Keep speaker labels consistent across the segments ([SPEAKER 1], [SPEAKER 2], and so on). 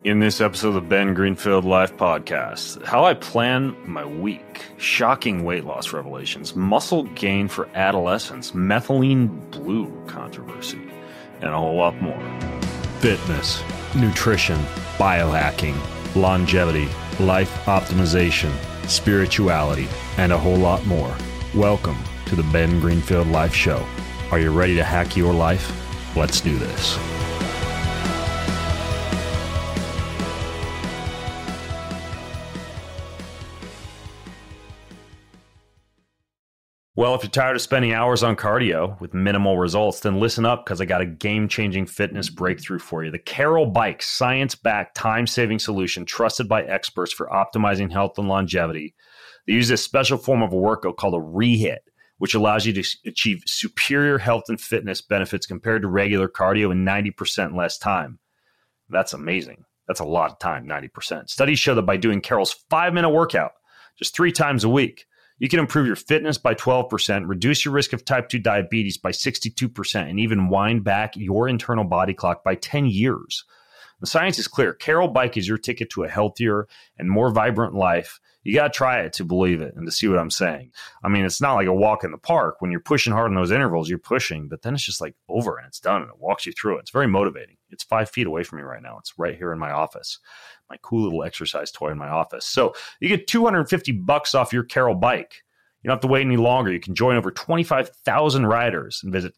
[SPEAKER 1] In this episode of the Ben Greenfield Life Podcast, how I plan my week, shocking weight loss revelations, muscle gain for adolescents, methylene blue controversy, and a whole lot more. Fitness, nutrition, biohacking, longevity, life optimization, spirituality, and a whole lot more. Welcome to the Ben Greenfield Life Show. Are you ready to hack your life? Let's do this. Well, if you're tired of spending hours on cardio with minimal results, then listen up because I got a game-changing fitness breakthrough for you. The Carol Bike, science-backed, time-saving solution trusted by experts for optimizing health and longevity. They use this special form of a workout called a rehit, which allows you to achieve superior health and fitness benefits compared to regular cardio in 90% less time. That's amazing. That's a lot of time, 90%. Studies show that by doing Carol's 5-minute workout just 3 times a week, you can improve your fitness by 12%, reduce your risk of type 2 diabetes by 62%, and even wind back your internal body clock by 10 years. The science is clear. Carol Bike is your ticket to a healthier and more vibrant life. You got to try it to believe it and to see what I'm saying. I mean, it's not like a walk in the park. When you're pushing hard in those intervals, you're pushing, but then it's just like over and it's done and it walks you through it. It's very motivating. It's 5 feet away from me right now. It's right here in my office. My cool little exercise toy in my office. So you get $250 off your Carol Bike. You don't have to wait any longer. You can join over 25,000 riders and visit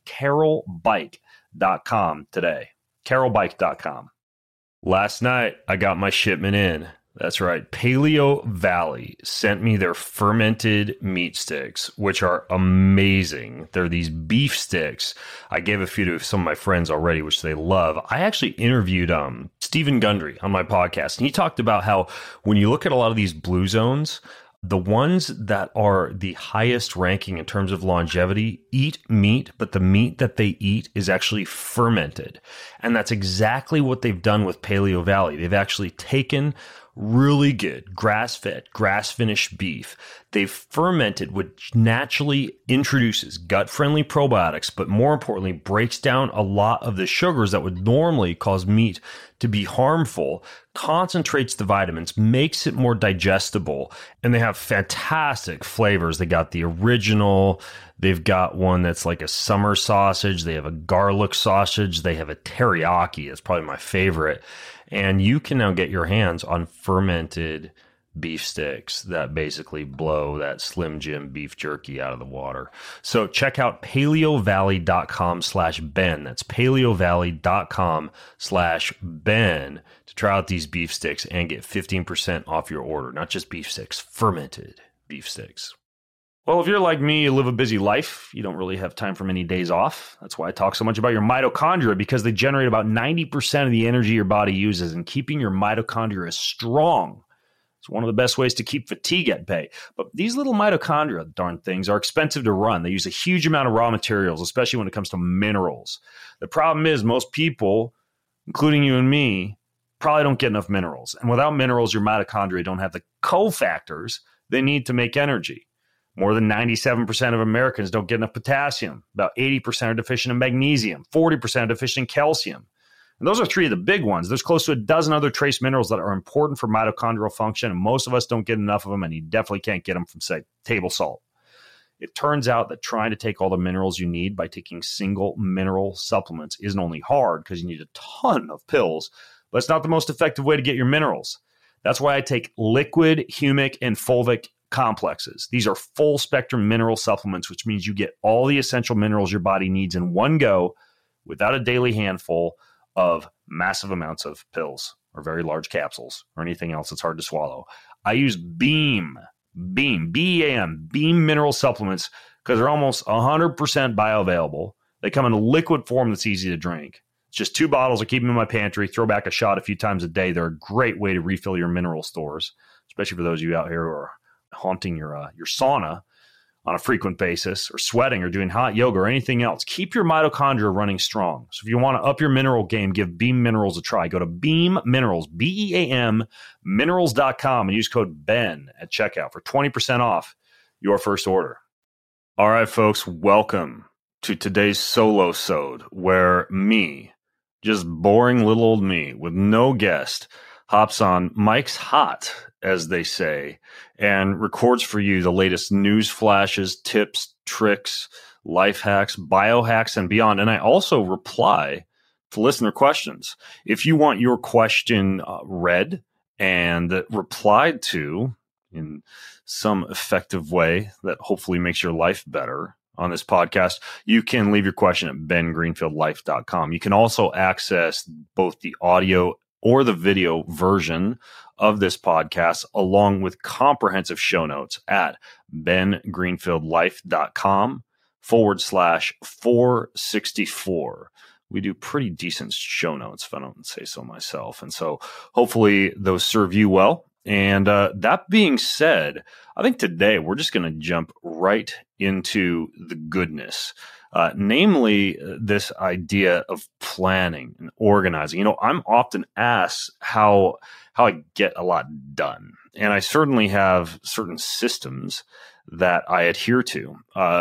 [SPEAKER 1] carolbike.com today. carolbike.com. Last night, I got my shipment in. That's right. Paleo Valley sent me their fermented meat sticks, which are amazing. They're these beef sticks. I gave a few to some of my friends already, which they love. I actually interviewed Stephen Gundry on my podcast, and he talked about how when you look at a lot of these blue zones, the ones that are the highest ranking in terms of longevity eat meat, but the meat that they eat is actually fermented. And that's exactly what they've done with Paleo Valley. They've actually taken really good grass-fed, grass-finished beef. They've fermented, which naturally introduces gut-friendly probiotics, but more importantly, breaks down a lot of the sugars that would normally cause meat to be harmful, concentrates the vitamins, makes it more digestible, and they have fantastic flavors. They got the original, they've got one that's like a summer sausage, they have a garlic sausage, they have a teriyaki, it's probably my favorite. And you can now get your hands on fermented beef sticks that basically blow that Slim Jim beef jerky out of the water. So check out paleovalley.com/Ben. That's paleovalley.com/Ben to try out these beef sticks and get 15% off your order. Not just beef sticks, fermented beef sticks. Well, if you're like me, you live a busy life. You don't really have time for many days off. That's why I talk so much about your mitochondria, because they generate about 90% of the energy your body uses, and keeping your mitochondria strong is one of the best ways to keep fatigue at bay. But these little mitochondria, darn things, are expensive to run. They use a huge amount of raw materials, especially when it comes to minerals. The problem is most people, including you and me, probably don't get enough minerals. And without minerals, your mitochondria don't have the cofactors they need to make energy. More than 97% of Americans don't get enough potassium. About 80% are deficient in magnesium. 40% are deficient in calcium. And those are 3 of the big ones. There's close to a dozen other trace minerals that are important for mitochondrial function, and most of us don't get enough of them, and you definitely can't get them from, say, table salt. It turns out that trying to take all the minerals you need by taking single mineral supplements isn't only hard because you need a ton of pills, but it's not the most effective way to get your minerals. That's why I take liquid, humic, and fulvic complexes. These are full spectrum mineral supplements, which means you get all the essential minerals your body needs in one go without a daily handful of massive amounts of pills or very large capsules or anything else that's hard to swallow. I use Beam, B-E-A-M, Beam mineral supplements because they're almost 100% bioavailable. They come in a liquid form that's easy to drink. It's just 2 bottles. I keep them in my pantry, throw back a shot a few times a day. They're a great way to refill your mineral stores, especially for those of you out here who are haunting your sauna on a frequent basis, or sweating, or doing hot yoga, or anything else. Keep your mitochondria running strong. So if you want to up your mineral game, give Beam Minerals a try. Go to Beam Minerals, B-E-A-M, minerals.com, and use code BEN at checkout for 20% off your first order. All right, folks, welcome to today's solo-sode, where me, just boring little old me with no guest, hops on Mike's Hot, as they say, and records for you the latest news flashes, tips, tricks, life hacks, biohacks, and beyond. And I also reply to listener questions. If you want your question read and replied to in some effective way that hopefully makes your life better on this podcast, you can leave your question at bengreenfieldlife.com. You can also access both the audio or the video version of this podcast, along with comprehensive show notes at bengreenfieldlife.com/464. We do pretty decent show notes, if I don't say so myself. And so hopefully those serve you well. And that being said, I think today we're just going to jump right into the goodness, namely this idea of planning and organizing. You know, I'm often asked how I get a lot done, and I certainly have certain systems that I adhere to.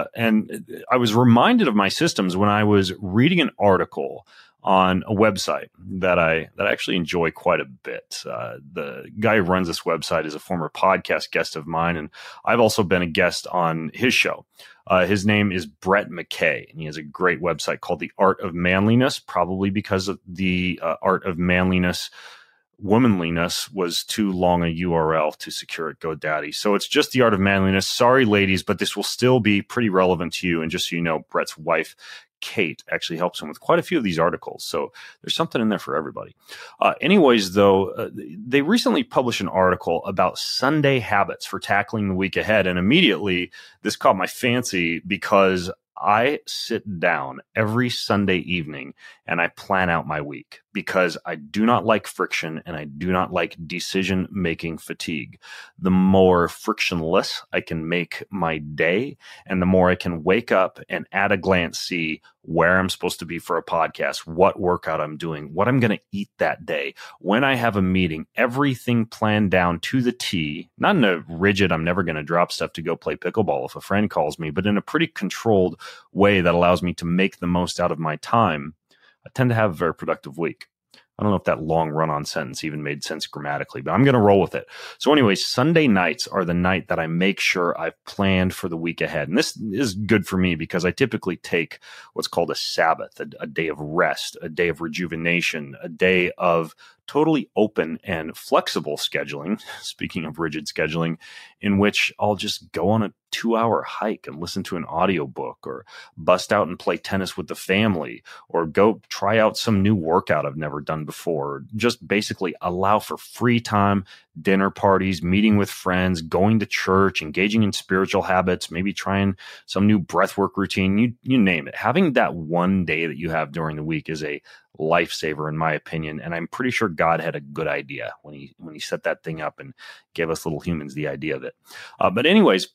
[SPEAKER 1] And I was reminded of my systems when I was reading an article on a website that I actually enjoy quite a bit. The guy who runs this website is a former podcast guest of mine, and I've also been a guest on his show. His name is Brett McKay, and he has a great website called The Art of Manliness, probably because of the Art of Manliness. Womanliness was too long a URL to secure at GoDaddy. So it's just The Art of Manliness. Sorry, ladies, but this will still be pretty relevant to you. And just so you know, Brett's wife, Kate, actually helps him with quite a few of these articles. So there's something in there for everybody. Anyways, though, they recently published an article about Sunday habits for tackling the week ahead. And immediately this caught my fancy because I sit down every Sunday evening and I plan out my week because I do not like friction and I do not like decision-making fatigue. The more frictionless I can make my day and the more I can wake up and at a glance see where I'm supposed to be for a podcast, what workout I'm doing, what I'm going to eat that day, when I have a meeting, everything planned down to the T, not in a rigid, I'm never going to drop stuff to go play pickleball if a friend calls me, but in a pretty controlled way that allows me to make the most out of my time. I tend to have a very productive week. I don't know if that long run-on sentence even made sense grammatically, but I'm going to roll with it. So anyway, Sunday nights are the night that I make sure I've planned for the week ahead. And this is good for me because I typically take what's called a Sabbath, a day of rest, a day of rejuvenation, a day of totally open and flexible scheduling, speaking of rigid scheduling, in which I'll just go on a 2-hour hike and listen to an audiobook or bust out and play tennis with the family or go try out some new workout I've never done before. Just basically allow for free time, dinner parties, meeting with friends, going to church, engaging in spiritual habits, maybe trying some new breathwork routine, you name it. Having that one day that you have during the week is a lifesaver in my opinion, and I'm pretty sure God had a good idea when he set that thing up and gave us little humans the idea of it. But anyways,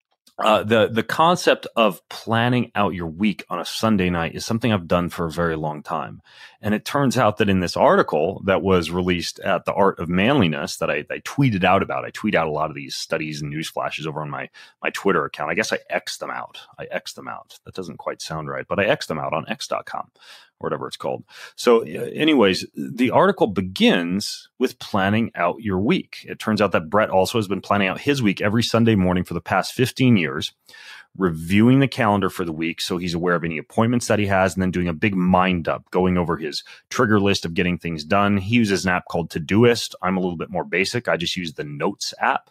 [SPEAKER 1] the concept of planning out your week on a Sunday night is something I've done for a very long time. And it turns out that in this article that was released at The Art of Manliness that I tweeted out about, I tweet out a lot of these studies and news flashes over on my Twitter account. I guess I X'd them out. That doesn't quite sound right, but I X'd them out on X.com. Or whatever it's called. So anyways, the article begins with planning out your week. It turns out that Brett also has been planning out his week every Sunday morning for the past 15 years, reviewing the calendar for the week so he's aware of any appointments that he has, and then doing a big mind dump, going over his trigger list of getting things done. He uses an app called Todoist. I'm a little bit more basic. I just use the Notes app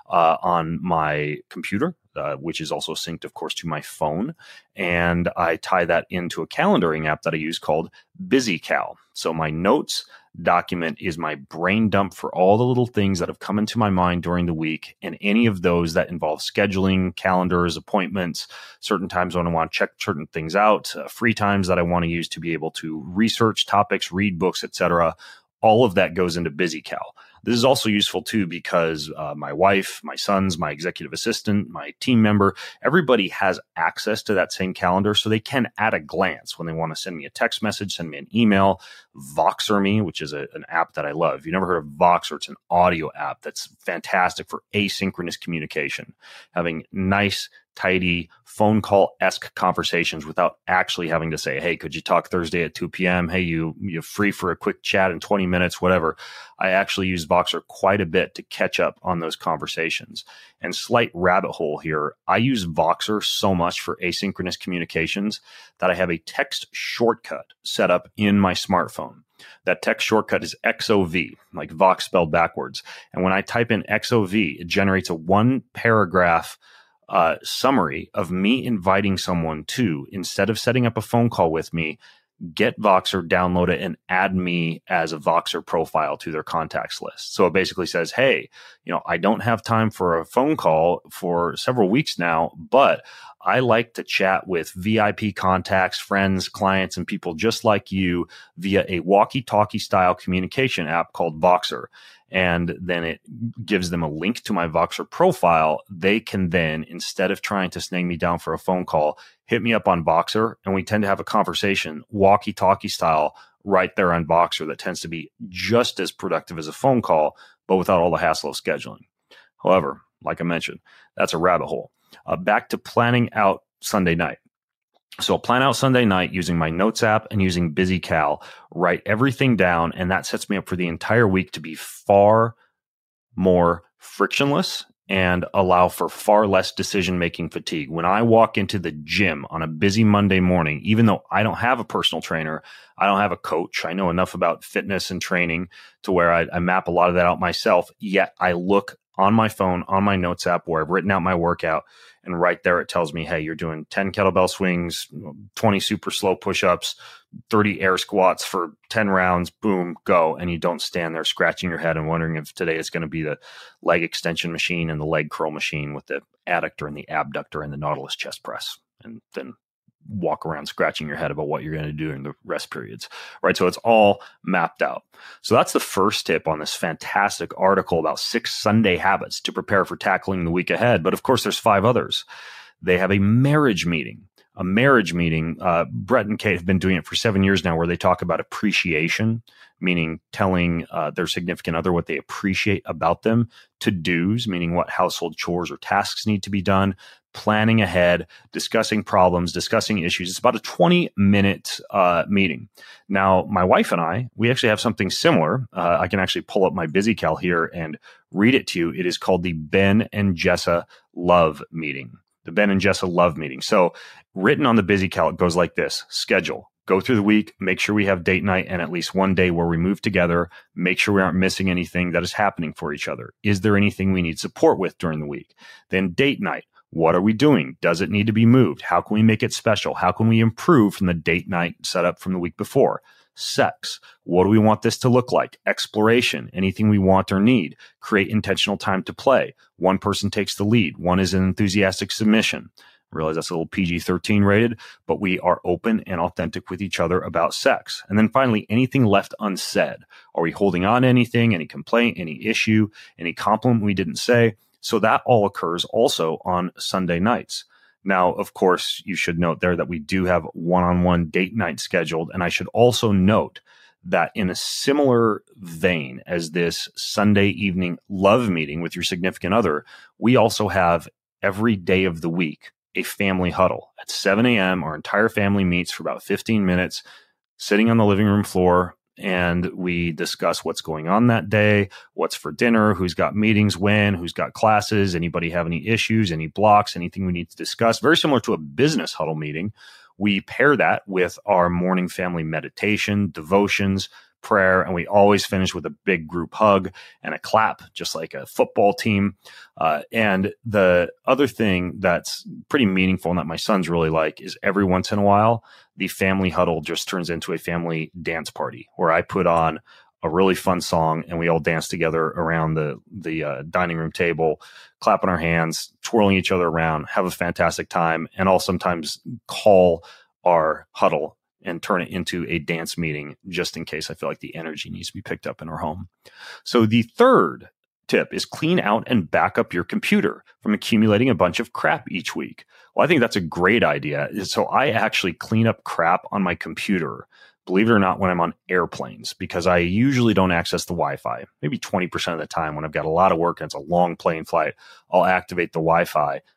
[SPEAKER 1] on my computer, which is also synced, of course, to my phone. And I tie that into a calendaring app that I use called BusyCal. So my Notes document is my brain dump for all the little things that have come into my mind during the week, and any of those that involve scheduling, calendars, appointments, certain times when I want to check certain things out, free times that I want to use to be able to research topics, read books, etc. All of that goes into BusyCal. This is also useful too because my wife, my sons, my executive assistant, my team member, everybody has access to that same calendar, so they can at a glance when they want to send me a text message, send me an email, Voxer me, which is an app that I love. If you've never heard of Voxer, it's an audio app that's fantastic for asynchronous communication, having nice tidy, phone call-esque conversations without actually having to say, hey, could you talk Thursday at 2 p.m.? Hey, you're free for a quick chat in 20 minutes, whatever. I actually use Voxer quite a bit to catch up on those conversations. And slight rabbit hole here, I use Voxer so much for asynchronous communications that I have a text shortcut set up in my smartphone. That text shortcut is XOV, like Vox spelled backwards. And when I type in XOV, it generates a 1-paragraph summary of me inviting someone to, instead of setting up a phone call with me, get Voxer, download it, and add me as a Voxer profile to their contacts list. So it basically says, hey, I don't have time for a phone call for several weeks now, but I like to chat with VIP contacts, friends, clients, and people just like you via a walkie-talkie style communication app called Voxer. And then it gives them a link to my Voxer profile. They can then, instead of trying to snag me down for a phone call, hit me up on Voxer, and we tend to have a conversation, walkie-talkie style, right there on Voxer that tends to be just as productive as a phone call, but without all the hassle of scheduling. However, like I mentioned, that's a rabbit hole. Back to planning out Sunday night. So I'll plan out Sunday night using my Notes app and using BusyCal, write everything down, and that sets me up for the entire week to be far more frictionless and allow for far less decision-making fatigue. When I walk into the gym on a busy Monday morning, even though I don't have a personal trainer, I don't have a coach, I know enough about fitness and training to where I map a lot of that out myself, yet I look on my phone, on my Notes app where I've written out my workout, and right there it tells me, hey, you're doing 10 kettlebell swings, 20 super slow push-ups, 30 air squats for 10 rounds, boom, go. And you don't stand there scratching your head and wondering if today is going to be the leg extension machine and the leg curl machine with the adductor and the abductor and the Nautilus chest press. And then walk around scratching your head about what you're going to do in the rest periods, right? So it's all mapped out. So that's the first tip on this fantastic article about 6 Sunday habits to prepare for tackling the week ahead. But of course, there's 5 others. They have a marriage meeting. Brett and Kate have been doing it for 7 years now, where they talk about appreciation, meaning telling their significant other what they appreciate about them, to-dos, meaning what household chores or tasks need to be done, planning ahead, discussing problems, discussing issues. It's about a 20-minute meeting. Now, my wife and I, we actually have something similar. I can actually pull up my BusyCal here and read it to you. It is called the Ben and Jessa Love Meeting. The Ben and Jessa Love Meeting. So written on the BusyCal, it goes like this: schedule. Go through the week, make sure we have date night and at least one day where we move together, make sure we aren't missing anything that is happening for each other. Is there anything we need support with during the week? Then date night. What are we doing? Does it need to be moved? How can we make it special? How can we improve from the date night setup from the week before? Sex. What do we want this to look like? Exploration. Anything we want or need. Create intentional time to play. One person takes the lead. One is an enthusiastic submission. I realize that's a little PG-13 rated, but we are open and authentic with each other about sex. And then finally, anything left unsaid. Are we holding on to anything, any complaint, any issue, any compliment we didn't say? So that all occurs also on Sunday nights. Now, of course, you should note there that we do have one-on-one date night scheduled. And I should also note that in a similar vein as this Sunday evening love meeting with your significant other, we also have every day of the week a family huddle. At 7 a.m., our entire family meets for about 15 minutes, sitting on the living room floor, and we discuss what's going on that day, what's for dinner, who's got meetings when, who's got classes, anybody have any issues, any blocks, anything we need to discuss. Very similar to a business huddle meeting. We pair that with our morning family meditation, devotions, prayer, and we always finish with a big group hug and a clap, just like a football team. And the other thing that's pretty meaningful and that my sons really like is every once in a while, the family huddle just turns into a family dance party where I put on a really fun song and we all dance together around the dining room table, clapping our hands, twirling each other around, have a fantastic time. And I'll sometimes call our huddle and turn it into a dance meeting just in case I feel like the energy needs to be picked up in our home. So the third tip is clean out and back up your computer from accumulating a bunch of crap each week. Well, I think that's a great idea. So I actually clean up crap on my computer, believe it or not, when I'm on airplanes, because I usually don't access the Wi-Fi. Maybe 20% of the time when I've got a lot of work and it's a long plane flight, I'll activate the Wi-Fi.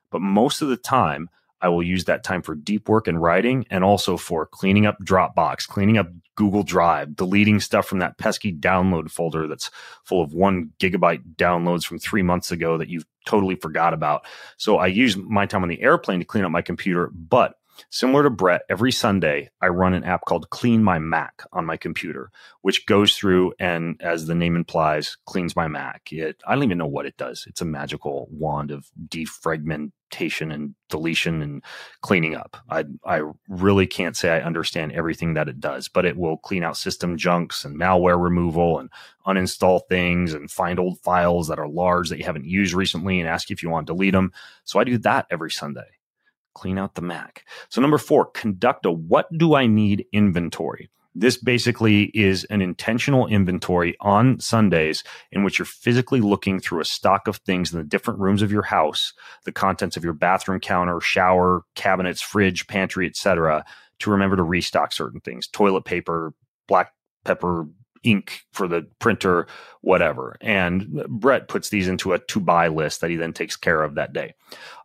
[SPEAKER 1] But most of the time, I will use that time for deep work and writing, and also for cleaning up Dropbox, cleaning up Google Drive, deleting stuff from that pesky download folder that's full of 1 gigabyte downloads from 3 months ago that you've totally forgot about. So I use my time on the airplane to clean up my computer. But similar to Brett, every Sunday, I run an app called Clean My Mac on my computer, which goes through and, as the name implies, cleans my Mac. I don't even know what it does. It's a magical wand of defragmentation and deletion and cleaning up. I really can't say I understand everything that it does, but it will clean out system junks and malware removal and uninstall things and find old files that are large that you haven't used recently and ask you if you want to delete them. So I do that every Sunday. Clean out the Mac. So number 4, conduct a what do I need inventory. This basically is an intentional inventory on Sundays in which you're physically looking through a stock of things in the different rooms of your house, the contents of your bathroom counter, shower, cabinets, fridge, pantry, etc., to remember to restock certain things. Toilet paper, black pepper, ink for the printer, whatever. And Brett puts these into a to-buy list that he then takes care of that day.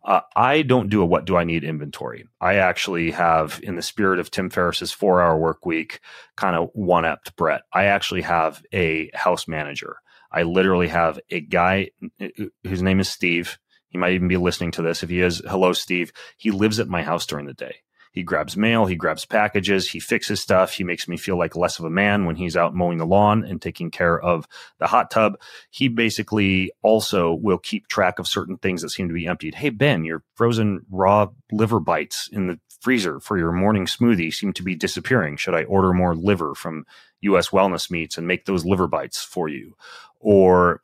[SPEAKER 1] I don't do a what do I need inventory. I actually have, in the spirit of Tim Ferriss's 4-hour work week, kind of one-upped Brett. I actually have a house manager. I literally have a guy whose name is Steve. He might even be listening to this. If he is, hello, Steve. He lives at my house during the day. He grabs mail, he grabs packages, he fixes stuff. He makes me feel like less of a man when he's out mowing the lawn and taking care of the hot tub. He basically also will keep track of certain things that seem to be emptied. Hey, Ben, your frozen raw liver bites in the freezer for your morning smoothie seem to be disappearing. Should I order more liver from U.S. Wellness Meats and make those liver bites for you? Or,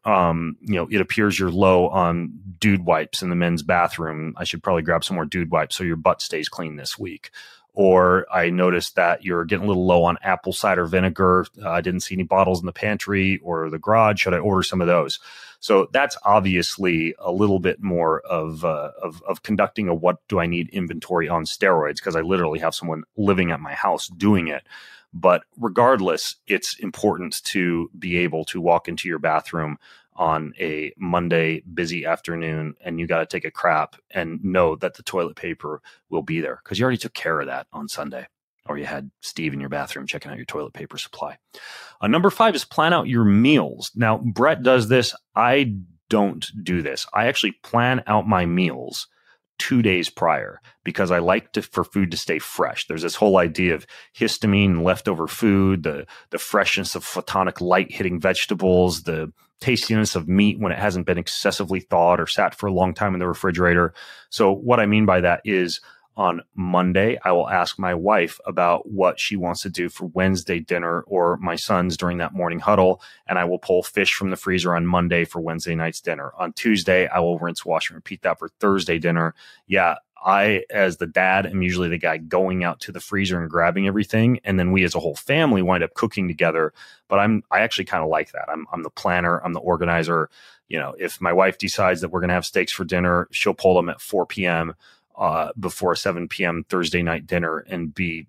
[SPEAKER 1] it appears you're low on dude wipes in the men's bathroom. I should probably grab some more dude wipes so your butt stays clean this week. Or I noticed that you're getting a little low on apple cider vinegar. I didn't see any bottles in the pantry or the garage. Should I order some of those? So that's obviously a little bit more of conducting a what do I need inventory on steroids, because I literally have someone living at my house doing it. But regardless, it's important to be able to walk into your bathroom on a Monday busy afternoon and you got to take a crap and know that the toilet paper will be there because you already took care of that on Sunday, or you had Steve in your bathroom checking out your toilet paper supply. Number 5 is plan out your meals. Now, Brett does this. I don't do this. I actually plan out my meals 2 days prior because I like for food to stay fresh. There's this whole idea of histamine, leftover food, the freshness of photonic light hitting vegetables, the tastiness of meat when it hasn't been excessively thawed or sat for a long time in the refrigerator. So what I mean by that is on Monday, I will ask my wife about what she wants to do for Wednesday dinner or my sons during that morning huddle. And I will pull fish from the freezer on Monday for Wednesday night's dinner. On Tuesday, I will rinse, wash, and repeat that for Thursday dinner. Yeah, I, as the dad, am usually the guy going out to the freezer and grabbing everything. And then we as a whole family wind up cooking together. But I actually kind of like that. I'm the planner. I'm the organizer. If my wife decides that we're going to have steaks for dinner, she'll pull them at 4 p.m. Before a 7 p.m. Thursday night dinner and be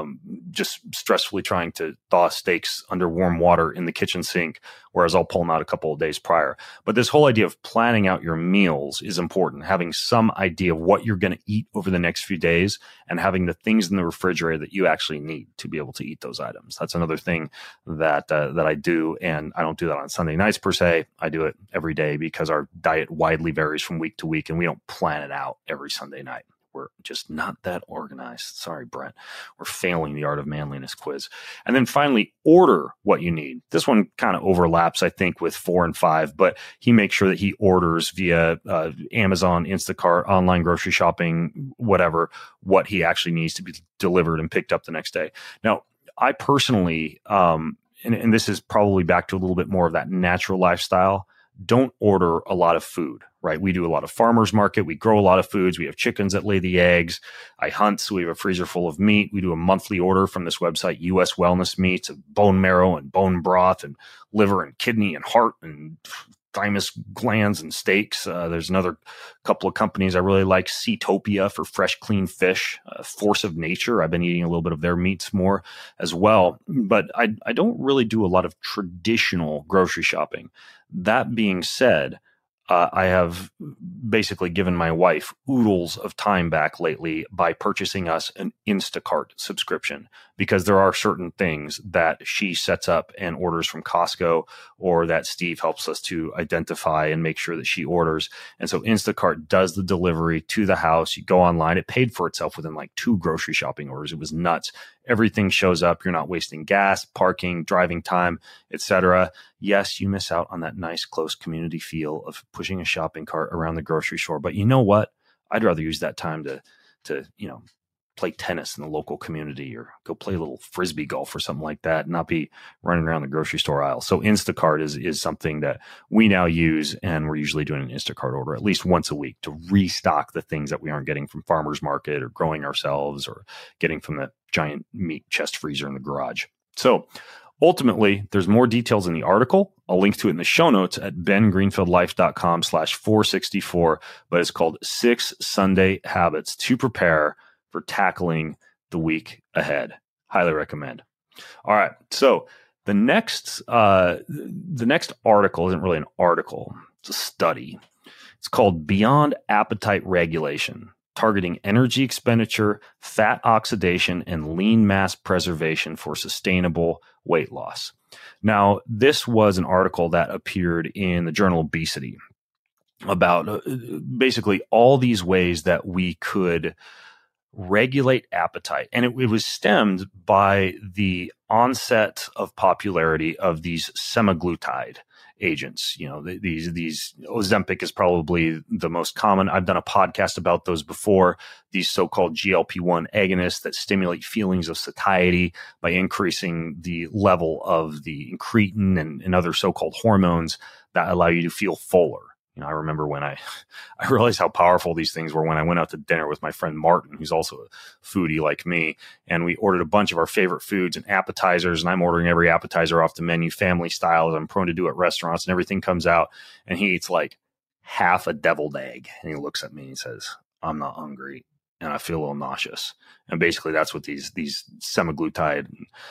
[SPEAKER 1] just stressfully trying to thaw steaks under warm water in the kitchen sink, whereas I'll pull them out a couple of days prior. But this whole idea of planning out your meals is important, having some idea of what you're going to eat over the next few days and having the things in the refrigerator that you actually need to be able to eat those items. That's another thing that I do, and I don't do that on Sunday nights per se. I do it every day because our diet widely varies from week to week, and we don't plan it out every Sunday night. We're just not that organized. Sorry, Brent. We're failing the Art of Manliness quiz. And then finally, order what you need. This one kind of overlaps, I think, with 4 and 5, but he makes sure that he orders via Amazon, Instacart, online grocery shopping, whatever, what he actually needs to be delivered and picked up the next day. Now, I personally, and this is probably back to a little bit more of that natural lifestyle, don't order a lot of food, right? We do a lot of farmers market. We grow a lot of foods. We have chickens that lay the eggs. I hunt, so we have a freezer full of meat. We do a monthly order from this website, U.S. Wellness Meats, of bone marrow and bone broth and liver and kidney and heart and thymus glands and steaks. There's another couple of companies I really like, Seatopia for fresh, clean fish, Force of Nature. I've been eating a little bit of their meats more as well. But I don't really do a lot of traditional grocery shopping. That being said, I have basically given my wife oodles of time back lately by purchasing us an Instacart subscription, because there are certain things that she sets up and orders from Costco, or that Steve helps us to identify and make sure that she orders. And so Instacart does the delivery to the house. You go online. It paid for itself within like 2 grocery shopping orders. It was nuts. Everything shows up. You're not wasting gas, parking, driving time, etc. Yes, you miss out on that nice, close community feel of pushing a shopping cart around the grocery store. But you know what? I'd rather use that time to play tennis in the local community, or go play a little frisbee golf or something like that, and not be running around the grocery store aisle. So Instacart is something that we now use, and we're usually doing an Instacart order at least once a week to restock the things that we aren't getting from farmers market, or growing ourselves, or getting from the giant meat chest freezer in the garage. So ultimately, there's more details in the article. I'll link to it in the show notes at bengreenfieldlife.com/464, but it's called 6 Sunday Habits to Prepare for Tackling the Week Ahead. Highly recommend. All right. So the next article isn't really an article. It's a study. It's called Beyond Appetite Regulation: Targeting Energy Expenditure, Fat Oxidation, and Lean Mass Preservation for Sustainable Weight Loss. Now, this was an article that appeared in the journal Obesity about basically all these ways that we could regulate appetite. And it was stemmed by the onset of popularity of these semaglutide agents. These Ozempic is probably the most common. I've done a podcast about those before. These so-called GLP-1 agonists that stimulate feelings of satiety by increasing the level of the incretin and other so-called hormones that allow you to feel fuller. I remember when I realized how powerful these things were when I went out to dinner with my friend Martin, who's also a foodie like me. And we ordered a bunch of our favorite foods and appetizers. And I'm ordering every appetizer off the menu, family style, as I'm prone to do at restaurants. And everything comes out, and he eats like half a deviled egg. And he looks at me and he says, "I'm not hungry, and I feel a little nauseous." And basically that's what these semaglutide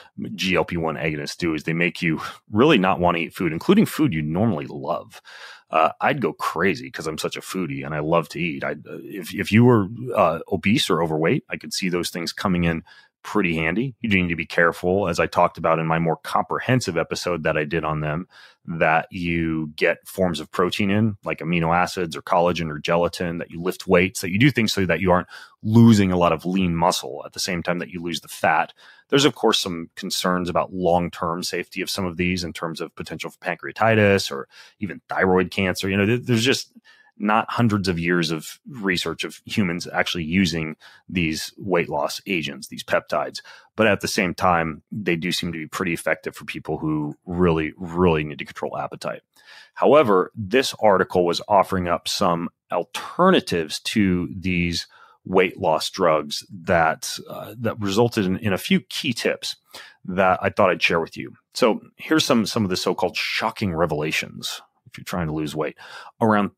[SPEAKER 1] GLP-1 agonists do, is they make you really not want to eat food, including food you normally love. I'd go crazy because I'm such a foodie and I love to eat. If you were obese or overweight, I could see those things coming in pretty handy. You do need to be careful, as I talked about in my more comprehensive episode that I did on them, that you get forms of protein in, like amino acids or collagen or gelatin, that you lift weights, that you do things so that you aren't losing a lot of lean muscle at the same time that you lose the fat. There's, of course, some concerns about long-term safety of some of these in terms of potential for pancreatitis or even thyroid cancer. There's just not hundreds of years of research of humans actually using these weight loss agents, these peptides. But at the same time, they do seem to be pretty effective for people who really, really need to control appetite. However, this article was offering up some alternatives to these weight loss drugs that resulted in a few key tips that I thought I'd share with you. So here's some of the so-called shocking revelations if you're trying to lose weight. Around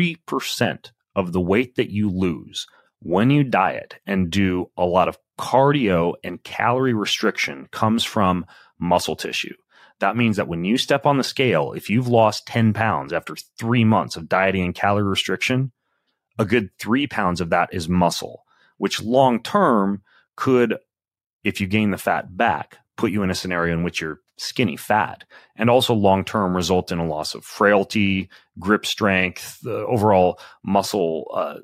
[SPEAKER 1] 30% of the weight that you lose when you diet and do a lot of cardio and calorie restriction comes from muscle tissue. That means that when you step on the scale, if you've lost 10 pounds after 3 months of dieting and calorie restriction, a good 3 pounds of that is muscle, which long term could, if you gain the fat back, put you in a scenario in which you're skinny fat, and also long term result in a loss of frailty, grip strength, overall muscle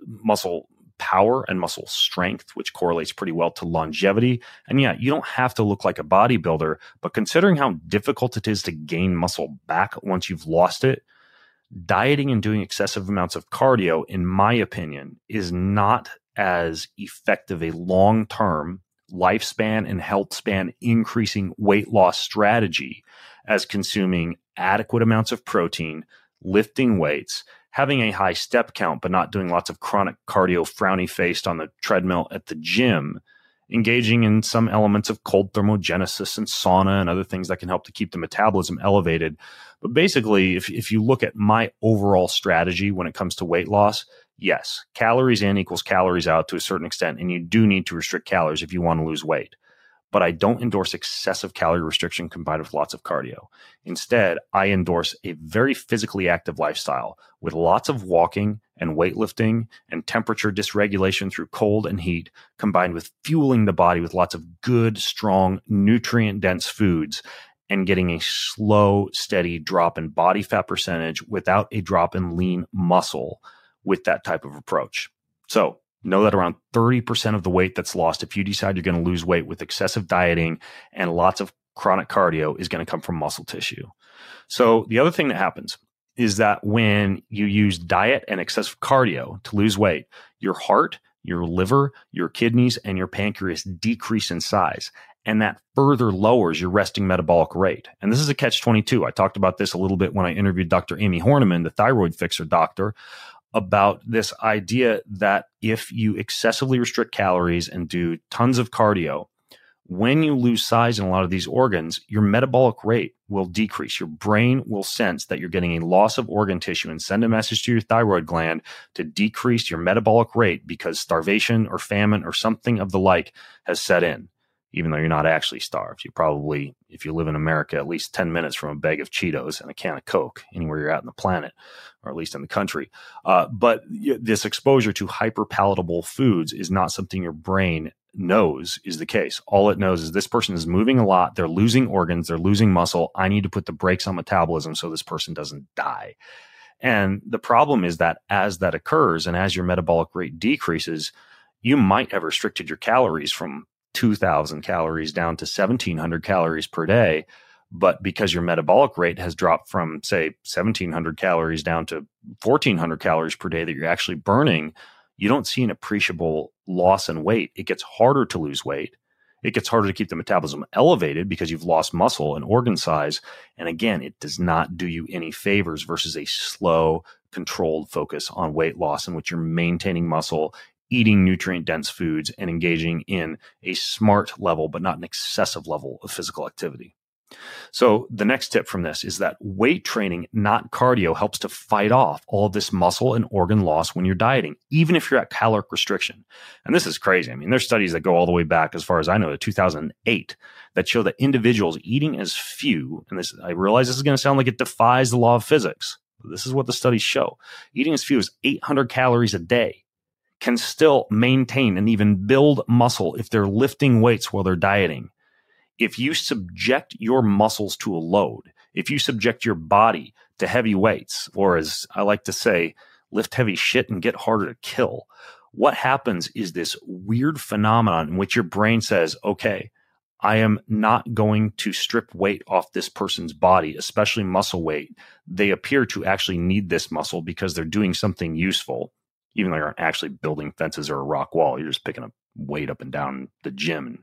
[SPEAKER 1] power and muscle strength, which correlates pretty well to longevity. And yeah, you don't have to look like a bodybuilder, but considering how difficult it is to gain muscle back once you've lost it, dieting and doing excessive amounts of cardio, in my opinion, is not as effective a long-term lifespan and health span increasing weight loss strategy as consuming adequate amounts of protein, lifting weights, having a high step count, but not doing lots of chronic cardio frowny faced on the treadmill at the gym, engaging in some elements of cold thermogenesis and sauna and other things that can help to keep the metabolism elevated. But basically, if you look at my overall strategy when it comes to weight loss, yes, calories in equals calories out to a certain extent, and you do need to restrict calories if you want to lose weight. but I don't endorse excessive calorie restriction combined with lots of cardio. Instead, I endorse a very physically active lifestyle with lots of walking and weightlifting and temperature dysregulation through cold and heat, combined with fueling the body with lots of good, strong, nutrient-dense foods and getting a slow, steady drop in body fat percentage without a drop in lean muscle with that type of approach. So know that around 30% of the weight that's lost, if you decide you're going to lose weight with excessive dieting and lots of chronic cardio, is going to come from muscle tissue. So the other thing that happens is that when you use diet and excessive cardio to lose weight, your heart, your liver, your kidneys, and your pancreas decrease in size. And that further lowers your resting metabolic rate. And this is a catch-22. I talked about this a little bit when I interviewed Dr. Amy Horniman, the thyroid fixer doctor, about this idea that if you excessively restrict calories and do tons of cardio, when you lose size in a lot of these organs, your metabolic rate will decrease. Your brain will sense that you're getting a loss of organ tissue and send a message to your thyroid gland to decrease your metabolic rate because starvation or famine or something of the like has set in. Even though you're not actually starved, you probably, if you live in America, at least 10 minutes from a bag of Cheetos and a can of Coke, anywhere you're at in the planet, or at least in the country. But this exposure to hyperpalatable foods is not something your brain knows is the case. All it knows is this person is moving a lot. They're losing organs. They're losing muscle. I need to put the brakes on metabolism so this person doesn't die. And the problem is that as that occurs and as your metabolic rate decreases, you might have restricted your calories from 2,000 calories down to 1,700 calories per day. But because your metabolic rate has dropped from, say, 1,700 calories down to 1,400 calories per day that you're actually burning, you don't see an appreciable loss in weight. It gets harder to lose weight. It gets harder to keep the metabolism elevated because you've lost muscle and organ size. And again, it does not do you any favors versus a slow, controlled focus on weight loss in which you're maintaining muscle, eating nutrient-dense foods, and engaging in a smart level, but not an excessive level of physical activity. So the next tip from this is that weight training, not cardio, helps to fight off all of this muscle and organ loss when you're dieting, even if you're at caloric restriction. And this is crazy. I mean, there's studies that go all the way back, as far as I know, to 2008 that show that individuals eating as few, and this, I realize this is going to sound like it defies the law of physics, but this is what the studies show. Eating as few as 800 calories a day can still maintain and even build muscle if they're lifting weights while they're dieting. If you subject your muscles to a load, if you subject your body to heavy weights, or as I like to say, lift heavy shit and get harder to kill, what happens is this weird phenomenon in which your brain says, okay, I am not going to strip weight off this person's body, especially muscle weight. They appear to actually need this muscle because they're doing something useful. Even though you aren't actually building fences or a rock wall, you're just picking up weight up and down the gym,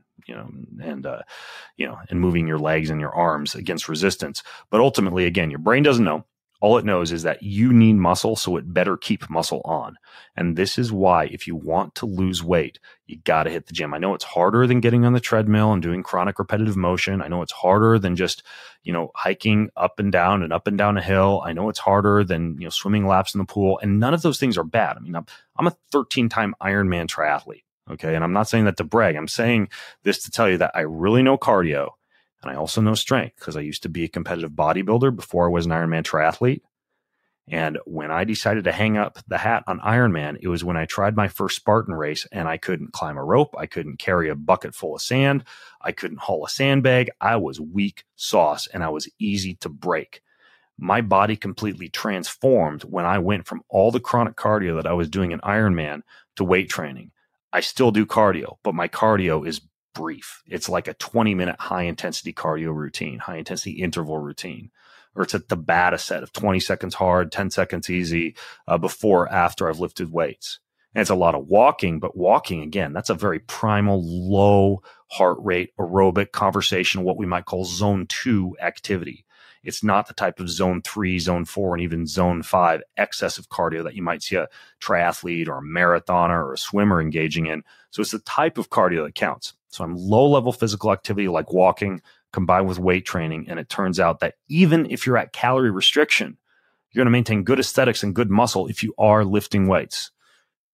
[SPEAKER 1] and moving your legs and your arms against resistance. But ultimately, again, your brain doesn't know. All it knows is that you need muscle, so it better keep muscle on. And this is why, if you want to lose weight, you got to hit the gym. I know it's harder than getting on the treadmill and doing chronic repetitive motion. I know it's harder than just, hiking up and down a hill. I know it's harder than, swimming laps in the pool. And none of those things are bad. I mean, I'm a 13-time Ironman triathlete. Okay. And I'm not saying that to brag. I'm saying this to tell you that I really know cardio. And I also know strength because I used to be a competitive bodybuilder before I was an Ironman triathlete. And when I decided to hang up the hat on Ironman, it was when I tried my first Spartan race and I couldn't climb a rope. I couldn't carry a bucket full of sand. I couldn't haul a sandbag. I was weak sauce and I was easy to break. My body completely transformed when I went from all the chronic cardio that I was doing in Ironman to weight training. I still do cardio, but my cardio is brief. It's like a 20-minute high-intensity cardio routine, high-intensity interval routine, or it's a Tabata set of 20 seconds hard, 10 seconds easy before, after I've lifted weights. And it's a lot of walking, but walking, again, that's a very primal, low heart rate, aerobic conversation, what we might call zone 2 activity. It's not the type of zone 3, zone 4, and even zone 5 excessive cardio that you might see a triathlete or a marathoner or a swimmer engaging in. So it's the type of cardio that counts. So I'm low-level physical activity like walking combined with weight training. And it turns out that even if you're at calorie restriction, you're going to maintain good aesthetics and good muscle if you are lifting weights.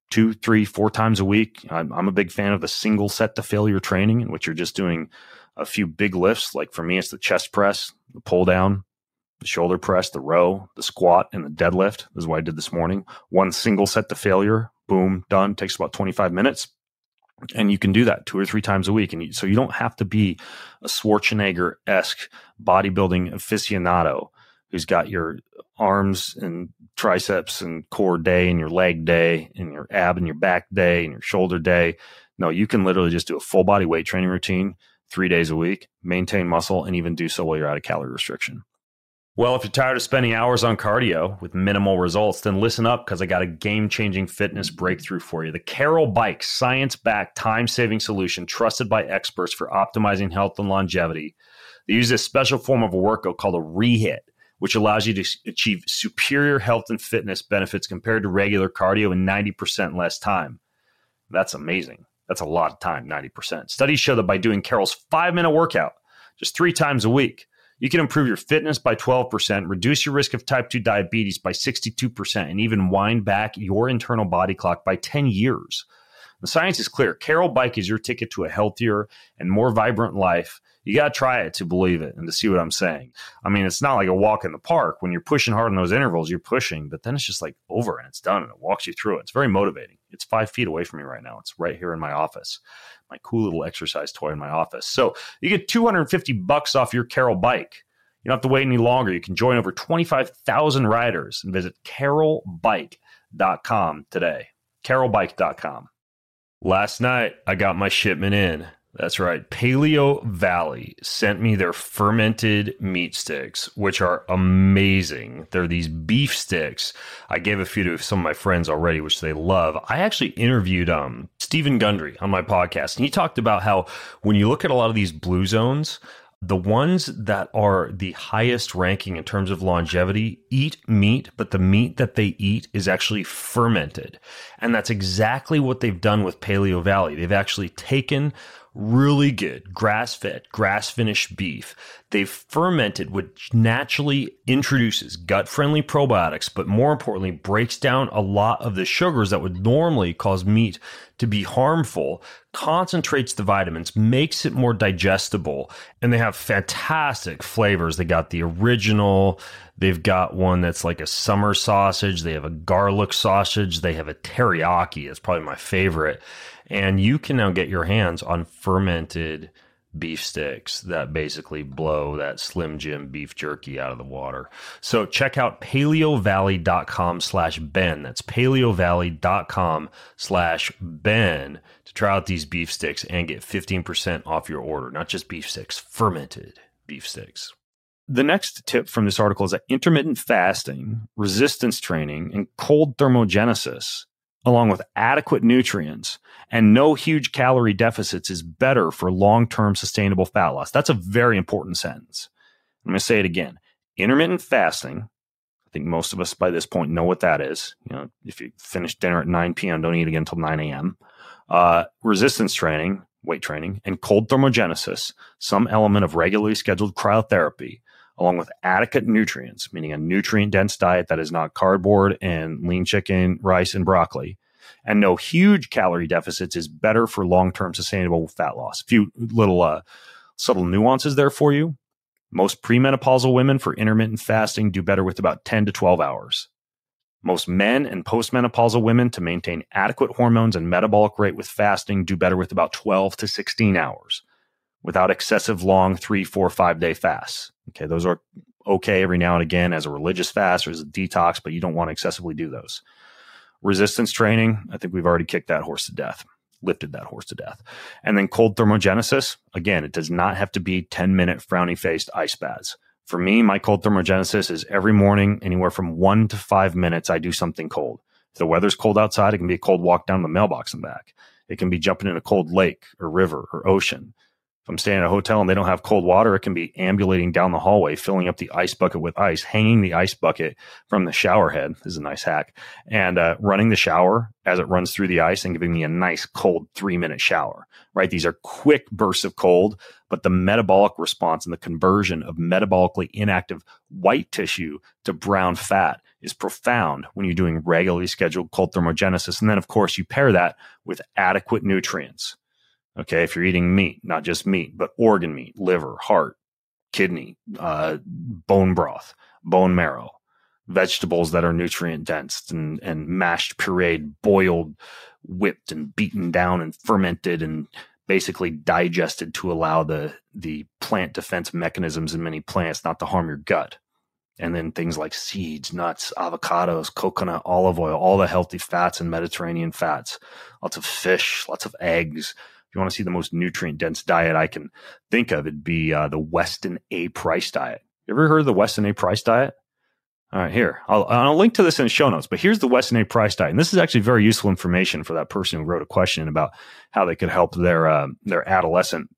[SPEAKER 1] 2, 3, 4 times a week. I'm a big fan of the single set to failure training, in which you're just doing a few big lifts. Like for me, it's the chest press, the pull down, the shoulder press, the row, the squat, and the deadlift. This is what I did this morning. One single set to failure, boom, done. Takes about 25 minutes. And you can do that 2 or 3 times a week. And so you don't have to be a Schwarzenegger-esque bodybuilding aficionado who's got your arms and triceps and core day and your leg day and your ab and your back day and your shoulder day. No, you can literally just do a full body weight training routine 3 days a week, maintain muscle, and even do so while you're out of calorie restriction. Well, if you're tired of spending hours on cardio with minimal results, then listen up, because I got a game-changing fitness breakthrough for you. The Carol Bike, science-backed, time-saving solution trusted by experts for optimizing health and longevity. They use this special form of a workout called a rehit, which allows you to achieve superior health and fitness benefits compared to regular cardio in 90% less time. That's amazing. That's a lot of time, 90%. Studies show that by doing Carol's 5-minute workout just 3 times a week, you can improve your fitness by 12%, reduce your risk of type 2 diabetes by 62%, and even wind back your internal body clock by 10 years. The science is clear. Carol Bike is your ticket to a healthier and more vibrant life. You got to try it to believe it and to see what I'm saying. I mean, it's not like a walk in the park. When you're pushing hard in those intervals, you're pushing, but then it's just like over and it's done and it walks you through it. It's very motivating. It's 5 feet away from me right now. It's right here in my office, my cool little exercise toy in my office. So you get $250 off your Carol Bike. You don't have to wait any longer. You can join over 25,000 riders and visit carolbike.com today. carolbike.com. Last night, I got my shipment in. That's right. Paleo Valley sent me their fermented meat sticks, which are amazing. They're these beef sticks. I gave a few to some of my friends already, which they love. I actually interviewed Stephen Gundry on my podcast, and he talked about how when you look at a lot of these blue zones, the ones that are the highest ranking in terms of longevity eat meat, but the meat that they eat is actually fermented. And that's exactly what they've done with Paleo Valley. They've actually taken really good grass-fed, grass-finished beef. They've fermented, which naturally introduces gut-friendly probiotics, but more importantly, breaks down a lot of the sugars that would normally cause meat to be harmful, concentrates the vitamins, makes it more digestible, and they have fantastic flavors. They got the original, they've got one that's like a summer sausage, they have a garlic sausage, they have a teriyaki, that's probably my favorite. And you can now get your hands on fermented beef sticks that basically blow that Slim Jim beef jerky out of the water. So check out paleovalley.com/Ben. That's paleovalley.com/Ben to try out these beef sticks and get 15% off your order. Not just beef sticks, fermented beef sticks. The next tip from this article is that intermittent fasting, resistance training, and cold thermogenesis, along with adequate nutrients and no huge calorie deficits, is better for long-term sustainable fat loss. That's a very important sentence. I'm going to say it again. Intermittent fasting, I think most of us by this point know what that is. You know, if you finish dinner at 9 p.m., don't eat again until 9 a.m. Resistance training, weight training, and cold thermogenesis, some element of regularly scheduled cryotherapy, along with adequate nutrients, meaning a nutrient-dense diet that is not cardboard and lean chicken, rice, and broccoli, and no huge calorie deficits, is better for long-term sustainable fat loss. A few little subtle nuances there for you. Most premenopausal women for intermittent fasting do better with about 10 to 12 hours. Most men and postmenopausal women to maintain adequate hormones and metabolic rate with fasting do better with about 12 to 16 hours without excessive long 3, 4, 5-day fasts. Okay, those are okay every now and again as a religious fast or as a detox, but you don't want to excessively do those. Resistance training, I think we've already kicked that horse to death, lifted that horse to death. And then cold thermogenesis, again, it does not have to be 10-minute frowny-faced ice baths. For me, my cold thermogenesis is every morning, anywhere from 1 to 5 minutes, I do something cold. If the weather's cold outside, it can be a cold walk down the mailbox and back. It can be jumping in a cold lake or river or ocean. If I'm staying at a hotel and they don't have cold water, it can be ambulating down the hallway, filling up the ice bucket with ice, hanging the ice bucket from the shower head. This is a nice hack. And running the shower as it runs through the ice and giving me a nice cold 3-minute shower, right? These are quick bursts of cold, but the metabolic response and the conversion of metabolically inactive white tissue to brown fat is profound when you're doing regularly scheduled cold thermogenesis. And then, of course, you pair that with adequate nutrients. Okay, if you're eating meat, not just meat, but organ meat, liver, heart, kidney, bone broth, bone marrow, vegetables that are nutrient dense and mashed, pureed, boiled, whipped and beaten down and fermented and basically digested to allow the plant defense mechanisms in many plants not to harm your gut. And then things like seeds, nuts, avocados, coconut, olive oil, all the healthy fats and Mediterranean fats, lots of fish, lots of eggs. If you want to see the most nutrient dense diet I can think of, it'd be the Weston A. Price diet. You ever heard of the Weston A. Price diet? All right, here. I'll link to this in the show notes, but here's the Weston A. Price diet. And this is actually very useful information for that person who wrote a question about how they could help their adolescent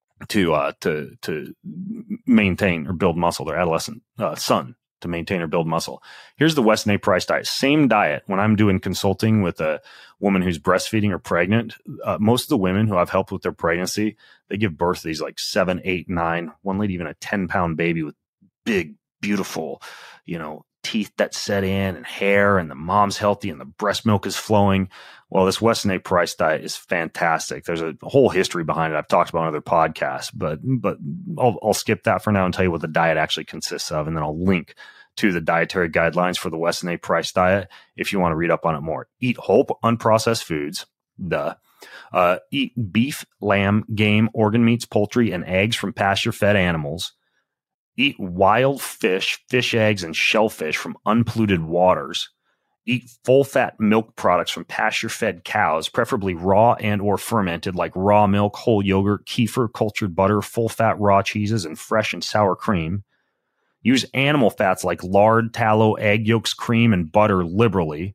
[SPEAKER 1] to maintain or build muscle, their adolescent son to maintain or build muscle. Here's the Weston A. Price diet. Same diet. When I'm doing consulting with a woman who's breastfeeding or pregnant, most of the women who I've helped with their pregnancy, they give birth to these like 7, 8, 9, one lady even a 10-pound baby with big, beautiful, teeth that set in and hair, and the mom's healthy and the breast milk is flowing. Well, this Weston A. Price diet is fantastic. There's a whole history behind it. I've talked about on other podcasts, but I'll skip that for now and tell you what the diet actually consists of. And then I'll link to the dietary guidelines for the Weston A. Price diet if you want to read up on it more. Eat whole unprocessed foods. Eat beef, lamb, game, organ meats, poultry, and eggs from pasture-fed animals. Eat wild fish, fish eggs, and shellfish from unpolluted waters. Eat full-fat milk products from pasture-fed cows, preferably raw and or fermented, like raw milk, whole yogurt, kefir, cultured butter, full-fat raw cheeses, and fresh and sour cream. Use animal fats like lard, tallow, egg yolks, cream, and butter liberally.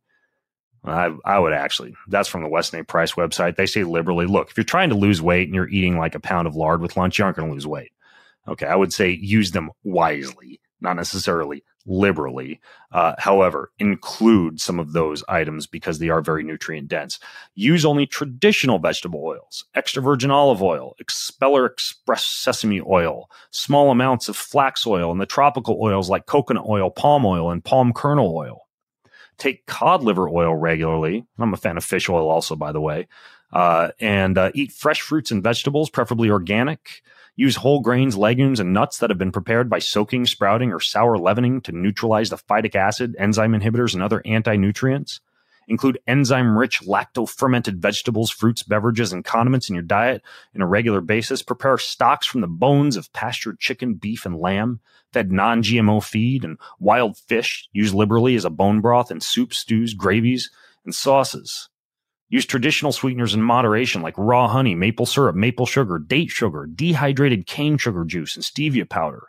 [SPEAKER 1] I would actually. That's from the Weston A. Price website. They say liberally. Look, if you're trying to lose weight and you're eating like a pound of lard with lunch, you aren't going to lose weight. Okay, I would say use them wisely, not necessarily liberally. However, include some of those items because they are very nutrient dense. Use only traditional vegetable oils, extra virgin olive oil, Expeller Express sesame oil, small amounts of flax oil, and the tropical oils like coconut oil, and palm kernel oil. Take cod liver oil regularly. I'm a fan of fish oil also, by the way. And eat fresh fruits and vegetables, preferably organic. Use whole grains, legumes, and nuts that have been prepared by soaking, sprouting, or sour leavening to neutralize the phytic acid, enzyme inhibitors, and other anti-nutrients. Include enzyme-rich, lacto-fermented vegetables, fruits, beverages, and condiments in your diet on a regular basis. Prepare stocks from the bones of pastured chicken, beef, and lamb. Fed non-GMO feed and wild fish. Use liberally as a bone broth in soups, stews, gravies, and sauces. Use traditional sweeteners in moderation like raw honey, maple syrup, maple sugar, date sugar, dehydrated cane sugar juice, and stevia powder.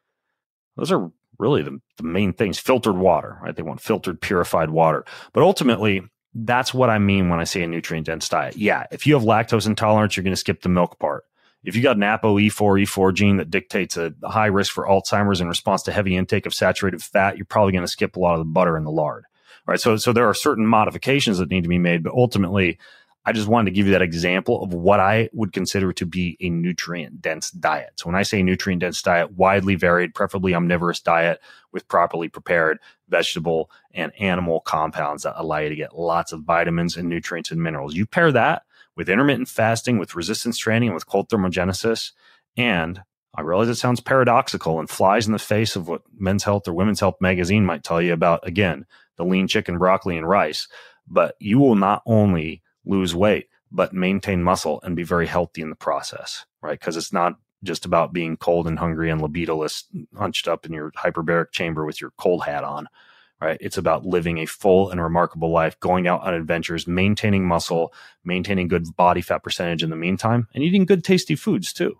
[SPEAKER 1] Those are really the main things. Filtered water, right? They want filtered, purified water. But ultimately, that's what I mean when I say a nutrient-dense diet. Yeah, if you have lactose intolerance, you're going to skip the milk part. If you got an ApoE4 gene that dictates a high risk for Alzheimer's in response to heavy intake of saturated fat, you're probably going to skip a lot of the butter and the lard. Right. So there are certain modifications that need to be made, but ultimately, I just wanted to give you that example of what I would consider to be a nutrient dense diet. So when I say nutrient dense diet, widely varied, preferably omnivorous diet with properly prepared vegetable and animal compounds that allow you to get lots of vitamins and nutrients and minerals. You pair that with intermittent fasting, with resistance training, and with cold thermogenesis. And I realize it sounds paradoxical and flies in the face of what Men's Health or Women's Health magazine might tell you about, again, the lean chicken, broccoli, and rice, but you will not only lose weight, but maintain muscle and be very healthy in the process, right? Because it's not just about being cold and hungry and libidoless, hunched up in your hyperbaric chamber with your cold hat on, right? It's about living a full and remarkable life, going out on adventures, maintaining muscle, maintaining good body fat percentage in the meantime, and eating good, tasty foods too.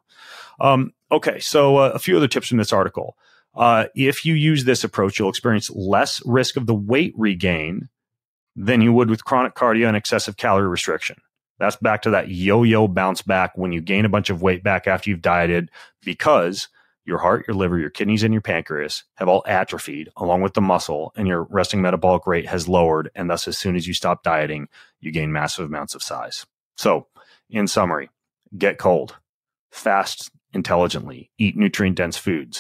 [SPEAKER 1] Okay, so a few other tips from this article. If you use this approach, you'll experience less risk of the weight regain than you would with chronic cardio and excessive calorie restriction. That's back to that yo-yo bounce back when you gain a bunch of weight back after you've dieted because your heart, your liver, your kidneys, and your pancreas have all atrophied along with the muscle, and your resting metabolic rate has lowered. And thus, as soon as you stop dieting, you gain massive amounts of size. So, in summary, get cold, fast intelligently, eat nutrient-dense foods,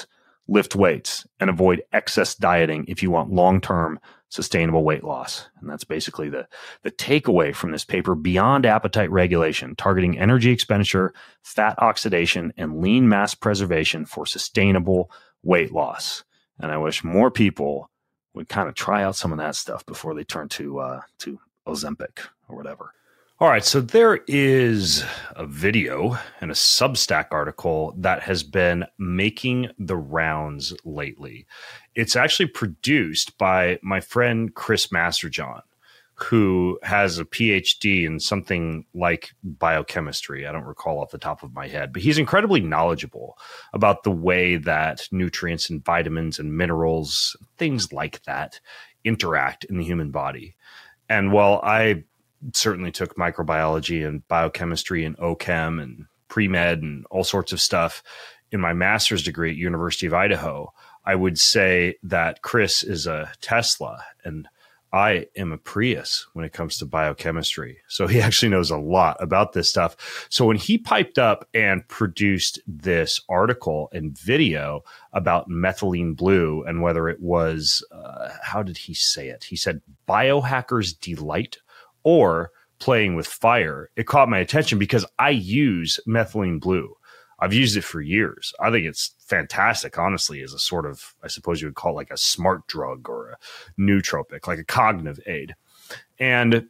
[SPEAKER 1] lift weights, and avoid excess dieting if you want long-term sustainable weight loss. And that's basically the takeaway from this paper, Beyond Appetite Regulation, targeting energy expenditure, fat oxidation, and lean mass preservation for sustainable weight loss. And I wish more people would kind of try out some of that stuff before they turn to Ozempic or whatever. All right, so there is a video and a Substack article that has been making the rounds lately. It's actually produced by my friend Chris Masterjohn, who has a PhD in something like biochemistry. I don't recall off the top of my head, but he's incredibly knowledgeable about the way that nutrients and vitamins and minerals, things like that, interact in the human body. And while I certainly took microbiology and biochemistry and OChem and pre-med and all sorts of stuff in my master's degree at University of Idaho, I would say that Chris is a Tesla and I am a Prius when it comes to biochemistry. So he actually knows a lot about this stuff. So when he piped up and produced this article and video about methylene blue and whether it was, how did he say it? He said biohacker's delight or playing with fire. It caught my attention because I use methylene blue. I've used it for years. I think it's fantastic, honestly, as a sort of, I suppose you would call it like a smart drug or a nootropic, like a cognitive aid. And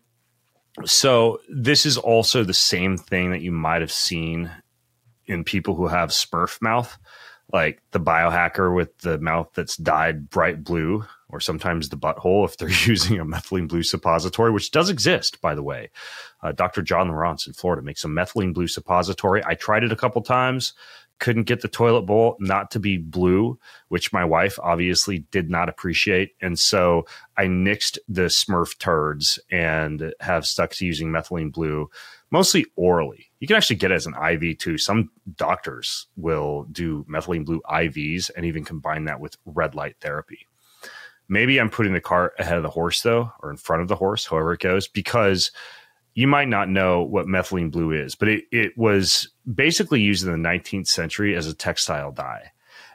[SPEAKER 1] so this is also the same thing that you might have seen in people who have Smurf mouth, like the biohacker with the mouth that's dyed bright blue, or sometimes the butthole if they're using a methylene blue suppository, which does exist, by the way. Dr. John Lawrence in Florida makes a methylene blue suppository. I tried it a couple times, couldn't get the toilet bowl not to be blue, which my wife obviously did not appreciate. And so I nixed the Smurf turds and have stuck to using methylene blue, mostly orally. You can actually get it as an IV too. Some doctors will do methylene blue IVs and even combine that with red light therapy. Maybe I'm putting the cart ahead of the horse, though, or in front of the horse, however it goes, because you might not know what methylene blue is, but it was basically used in the 19th century as a textile dye.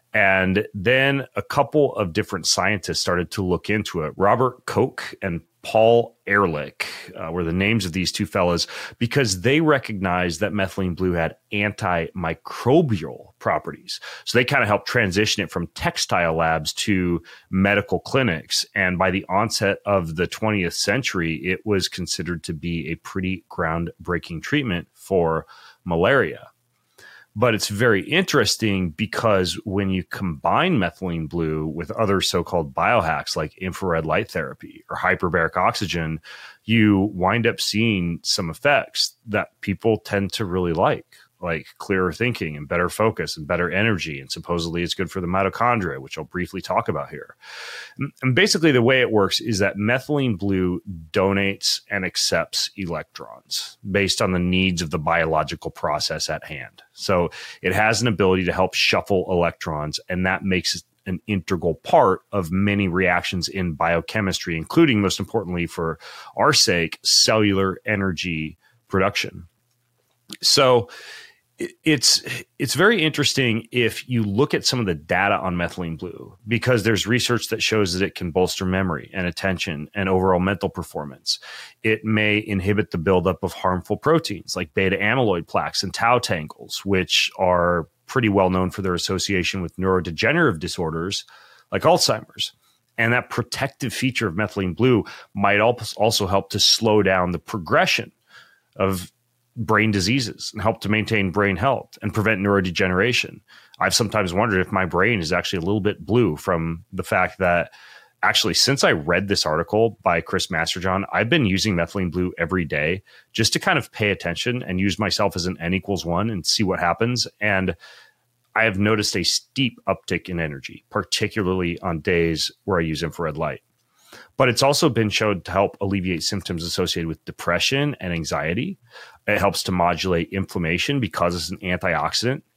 [SPEAKER 1] And then a couple of different scientists started to look into it. Robert Koch and Paul Ehrlich were the names of these two fellas because they recognized that methylene blue had antimicrobial properties. So they kind of helped transition it from textile labs to medical clinics. And by the onset of the 20th century, it was considered to be a pretty groundbreaking treatment for malaria. But it's very interesting because when you combine methylene blue with other so-called biohacks like infrared light therapy or hyperbaric oxygen, you wind up seeing some effects that people tend to really like clearer thinking and better focus and better energy. And supposedly it's good for the mitochondria, which I'll briefly talk about here. And basically the way it works is that methylene blue donates and accepts electrons based on the needs of the biological process at hand. So it has an ability to help shuffle electrons, and that makes it an integral part of many reactions in biochemistry, including, most importantly for our sake, cellular energy production. So it's very interesting if you look at some of the data on methylene blue, because there's research that shows that it can bolster memory and attention and overall mental performance. It may inhibit the buildup of harmful proteins like beta amyloid plaques and tau tangles, which are pretty well known for their association with neurodegenerative disorders like Alzheimer's. And that protective feature of methylene blue might also help to slow down the progression of brain diseases and help to maintain brain health and prevent neurodegeneration. I've sometimes wondered if my brain is actually a little bit blue from the fact that actually, since I read this article by Chris Masterjohn, I've been using methylene blue every day just to kind of pay attention and use myself as an N=1 and see what happens. And I have noticed a steep uptick in energy, particularly on days where I use infrared light. But it's also been shown to help alleviate symptoms associated with depression and anxiety. It helps to modulate inflammation because it's an antioxidant.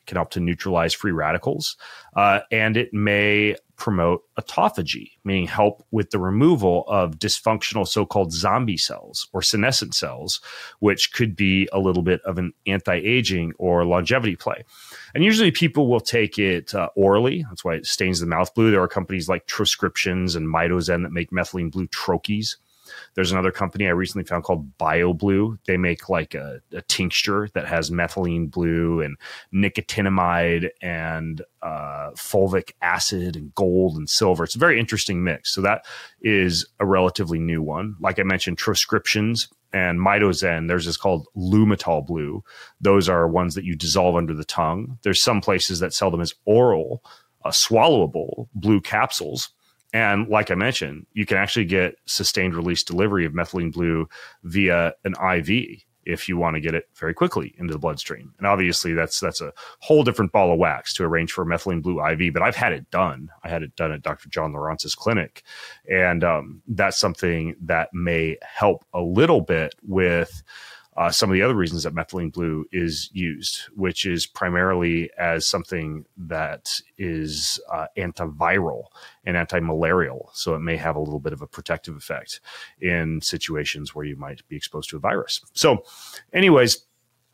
[SPEAKER 1] It can help to neutralize free radicals, and it may promote autophagy, meaning help with the removal of dysfunctional so-called zombie cells or senescent cells, which could be a little bit of an anti-aging or longevity play. And usually people will take it orally. That's why it stains the mouth blue. There are companies like Troscriptions and Mitozen that make methylene blue troches. There's another company I recently found called BioBlue. They make like a tincture that has methylene blue and nicotinamide and fulvic acid and gold and silver. It's a very interesting mix. So that is a relatively new one. Like I mentioned, Troscriptions and Mitozen, there's this called Lumitol Blue. Those are ones that you dissolve under the tongue. There's some places that sell them as oral, swallowable blue capsules. And like I mentioned, you can actually get sustained release delivery of methylene blue via an IV if you want to get it very quickly into the bloodstream. And obviously that's a whole different ball of wax to arrange for a methylene blue IV, but I've had it done. I had it done at Dr. John Lawrence's clinic. And that's something that may help a little bit with some of the other reasons that methylene blue is used, which is primarily as something that is antiviral and antimalarial. So it may have a little bit of a protective effect in situations where you might be exposed to a virus. So anyways,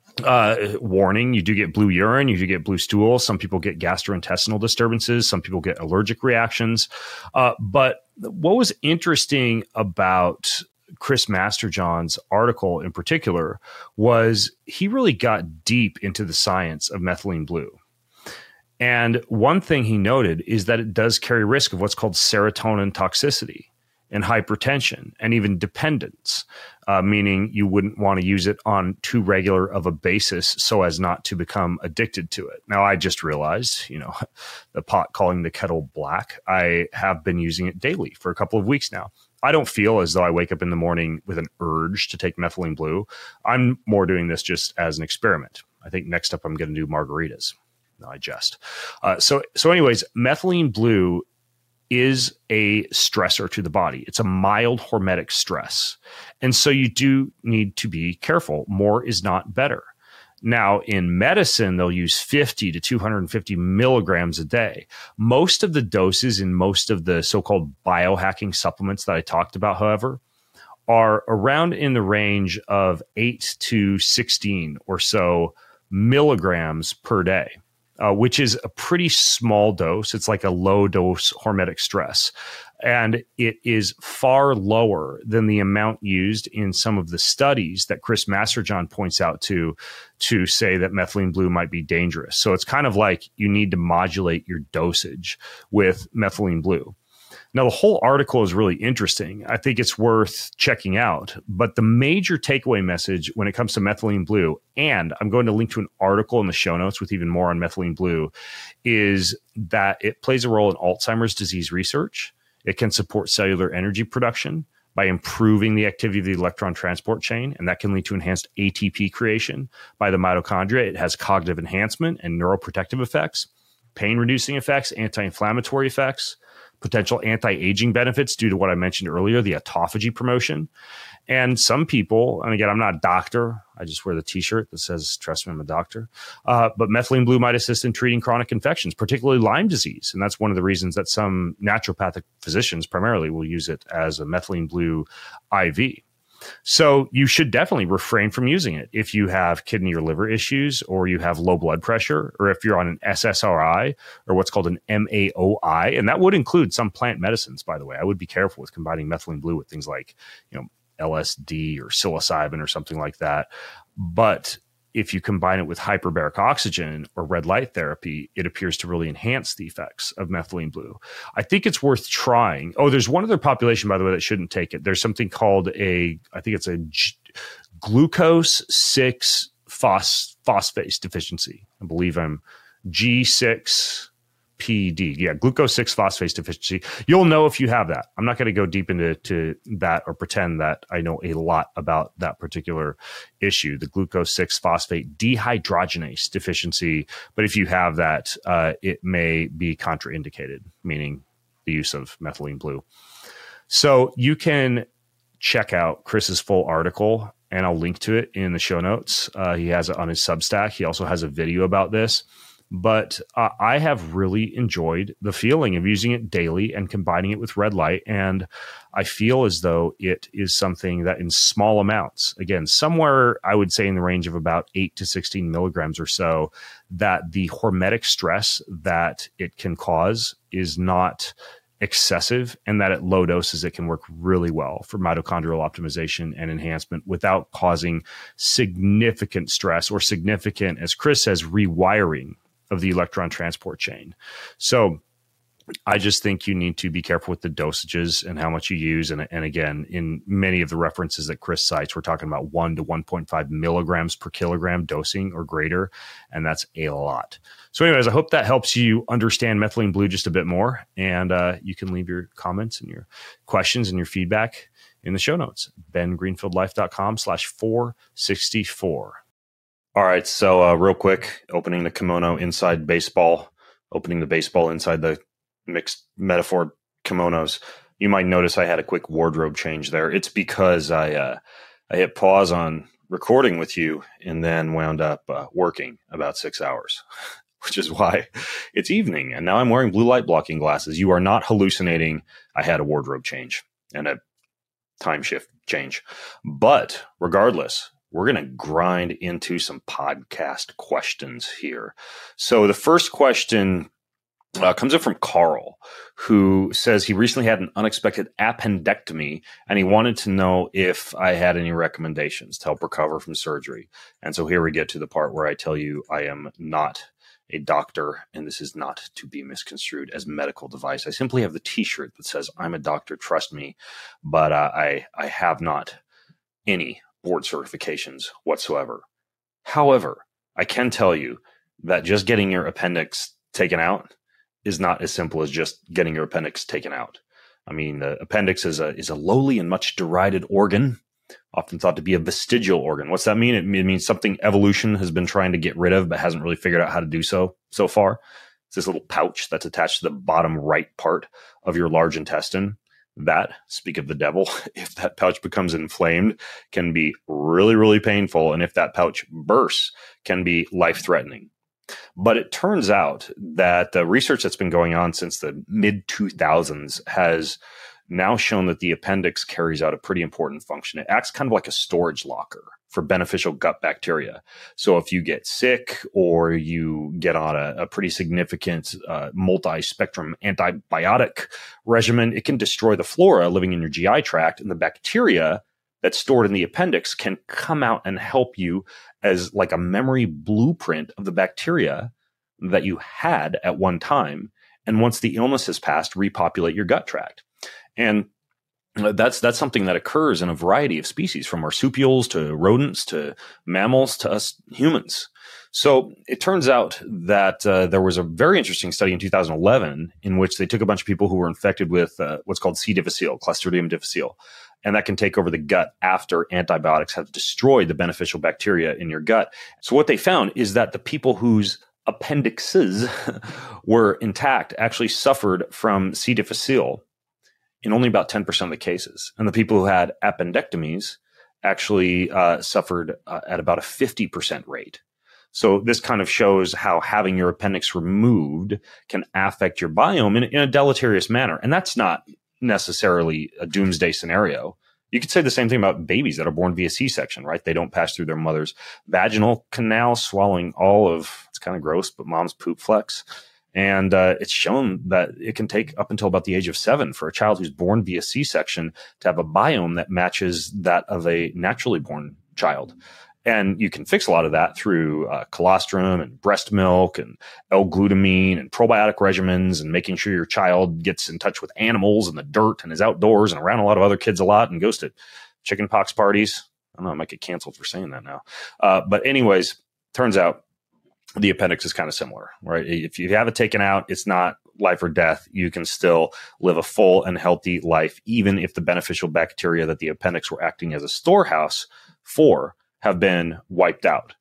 [SPEAKER 1] warning, you do get blue urine, you do get blue stool. Some people get gastrointestinal disturbances. Some people get allergic reactions. But what was interesting about Chris Masterjohn's article in particular was he really got deep into the science of methylene blue. And one thing he noted is that it does carry risk of what's called serotonin toxicity and hypertension and even dependence, meaning you wouldn't want to use it on too regular of a basis so as not to become addicted to it. Now, I just realized, the pot calling the kettle black. I have been using it daily for a couple of weeks now. I don't feel as though I wake up in the morning with an urge to take methylene blue. I'm more doing this just as an experiment. I think next up I'm going to do margaritas. No, I jest. So anyways, methylene blue is a stressor to the body. It's a mild hormetic stress. And so you do need to be careful. More is not better. Now, in medicine, they'll use 50 to 250 milligrams a day. Most of the doses in most of the so-called biohacking supplements that I talked about, however, are around in the range of 8 to 16 or so milligrams per day, which is a pretty small dose. It's like a low dose hormetic stress. And it is far lower than the amount used in some of the studies that Chris Masterjohn points out to say that methylene blue might be dangerous. So it's kind of like you need to modulate your dosage with methylene blue. Now, the whole article is really interesting. I think it's worth checking out. But the major takeaway message when it comes to methylene blue, and I'm going to link to an article in the show notes with even more on methylene blue, is that it plays a role in Alzheimer's disease research. It can support cellular energy production by improving the activity of the electron transport chain, and that can lead to enhanced ATP creation by the mitochondria. It has cognitive enhancement and neuroprotective effects, pain-reducing effects, anti-inflammatory effects, potential anti-aging benefits due to what I mentioned earlier, the autophagy promotion. And some people, and again, I'm not a doctor, I just wear the t-shirt that says, trust me, I'm a doctor. But methylene blue might assist in treating chronic infections, particularly Lyme disease. And that's one of the reasons that some naturopathic physicians primarily will use it as a methylene blue IV. So you should definitely refrain from using it if you have kidney or liver issues, or you have low blood pressure, or if you're on an SSRI or what's called an MAOI. And that would include some plant medicines, by the way. I would be careful with combining methylene blue with things like, LSD or psilocybin or something like that. But if you combine it with hyperbaric oxygen or red light therapy, it appears to really enhance the effects of methylene blue. I think it's worth trying. Oh, there's one other population, by the way, that shouldn't take it. There's something called glucose 6 phosphate deficiency. I believe I'm G6PD. Yeah, glucose 6 phosphate deficiency. You'll know if you have that. I'm not going to go deep into that or pretend that I know a lot about that particular issue, the glucose 6 phosphate dehydrogenase deficiency. But if you have that, it may be contraindicated, meaning the use of methylene blue. So you can check out Chris's full article, and I'll link to it in the show notes. He has it on his Substack. He also has a video about this. But I have really enjoyed the feeling of using it daily and combining it with red light. And I feel as though it is something that in small amounts, again, somewhere I would say in the range of about 8 to 16 milligrams or so, that the hormetic stress that it can cause is not excessive, and that at low doses it can work really well for mitochondrial optimization and enhancement without causing significant stress or significant, as Chris says, rewiring of the electron transport chain. So I just think you need to be careful with the dosages and how much you use. And again, in many of the references that Chris cites, we're talking about 1 to 1.5 milligrams per kilogram dosing or greater. And that's a lot. So anyways, I hope that helps you understand methylene blue just a bit more. And you can leave your comments and your questions and your feedback in the show notes, bengreenfieldlife.com/464. All right. So real quick, opening the kimono inside baseball, opening the baseball inside the mixed metaphor kimonos. You might notice I had a quick wardrobe change there. It's because I hit pause on recording with you and then wound up working about 6 hours, which is why it's evening. And now I'm wearing blue light blocking glasses. You are not hallucinating. I had a wardrobe change and a time shift change. But regardless, we're going to grind into some podcast questions here. So the first question comes in from Carl, who says he recently had an unexpected appendectomy and he wanted to know if I had any recommendations to help recover from surgery. And so here we get to the part where I tell you I am not a doctor, and this is not to be misconstrued as medical advice. I simply have the t-shirt that says I'm a doctor, trust me, but I have not any board certifications whatsoever. However, I can tell you that just getting your appendix taken out is not as simple as just getting your appendix taken out. I mean, the appendix is a lowly and much derided organ, often thought to be a vestigial organ. What's that mean? It means something evolution has been trying to get rid of, but hasn't really figured out how to do so far. It's this little pouch that's attached to the bottom right part of your large intestine. That, speak of the devil, if that pouch becomes inflamed, can be really, really painful. And if that pouch bursts, can be life-threatening. But it turns out that the research that's been going on since the mid-2000s has now shown that the appendix carries out a pretty important function. It acts kind of like a storage locker for beneficial gut bacteria. So if you get sick or you get on a pretty significant multi-spectrum antibiotic regimen, it can destroy the flora living in your GI tract, and the bacteria that's stored in the appendix can come out and help you as like a memory blueprint of the bacteria that you had at one time. And once the illness has passed, repopulate your gut tract. And that's something that occurs in a variety of species, from marsupials to rodents to mammals to us humans. So it turns out that there was a very interesting study in 2011 in which they took a bunch of people who were infected with what's called C. difficile, Clostridium difficile. And that can take over the gut after antibiotics have destroyed the beneficial bacteria in your gut. So what they found is that the people whose appendixes were intact actually suffered from C. difficile in only about 10% of the cases. And the people who had appendectomies actually suffered at about a 50% rate. So this kind of shows how having your appendix removed can affect your biome in a deleterious manner. And that's not necessarily a doomsday scenario. You could say the same thing about babies that are born via C-section, right? They don't pass through their mother's vaginal canal, swallowing all of, it's kind of gross, but mom's poop flecks. And it's shown that it can take up until about the age of 7 for a child who's born via C-section to have a biome that matches that of a naturally born child. And you can fix a lot of that through colostrum and breast milk and L-glutamine and probiotic regimens and making sure your child gets in touch with animals and the dirt and is outdoors and around a lot of other kids a lot and goes to chicken pox parties. I don't know, I might get canceled for saying that now. But anyways, turns out the appendix is kind of similar, right? If you have it taken out, it's not life or death. You can still live a full and healthy life, even if the beneficial bacteria that the appendix were acting as a storehouse for have been wiped out.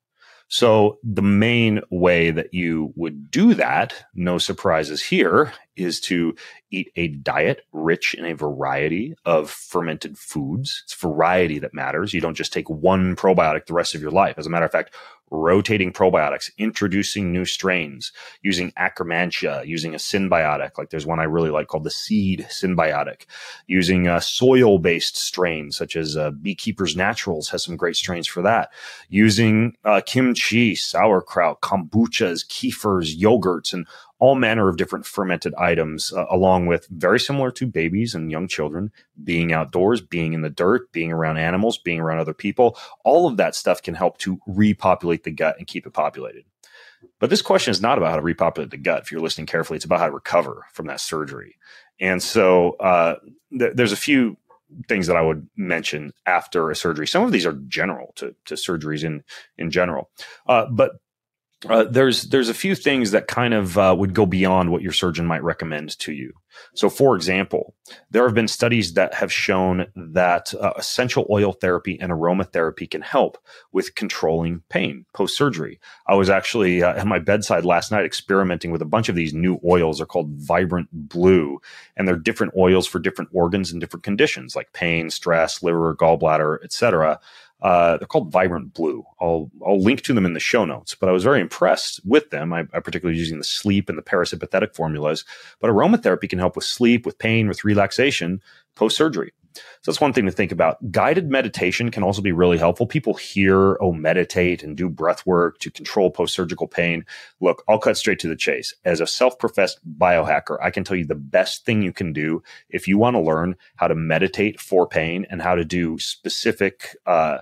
[SPEAKER 1] So the main way that you would do that, no surprises here, is to eat a diet rich in a variety of fermented foods. It's variety that matters. You don't just take one probiotic the rest of your life. As a matter of fact, rotating probiotics, introducing new strains, using Akkermansia, using a symbiotic. Like there's one I really like called the Seed Symbiotic, using soil-based strains such as Beekeeper's Naturals has some great strains for that, using kimchi, sauerkraut, kombuchas, kefirs, yogurts, and all manner of different fermented items, along with, very similar to babies and young children, being outdoors, being in the dirt, being around animals, being around other people. All of that stuff can help to repopulate the gut and keep it populated. But this question is not about how to repopulate the gut. If you're listening carefully, it's about how to recover from that surgery. And so there's a few things that I would mention after a surgery. Some of these are general to surgeries in general. But there's a few things that kind of would go beyond what your surgeon might recommend to you. So, for example, there have been studies that have shown that essential oil therapy and aromatherapy can help with controlling pain post-surgery. I was actually at my bedside last night experimenting with a bunch of these new oils. They're called Vibrant Blue, and they're different oils for different organs and different conditions like pain, stress, liver, gallbladder, etc. They're called Vibrant Blue. I'll link to them in the show notes, but I was very impressed with them. I particularly using the sleep and the parasympathetic formulas, but aromatherapy can help with sleep, with pain, with relaxation post-surgery. So that's one thing to think about. Guided meditation can also be really helpful. People hear, meditate and do breath work to control post-surgical pain. Look, I'll cut straight to the chase. As a self-professed biohacker, I can tell you the best thing you can do if you want to learn how to meditate for pain and how to do specific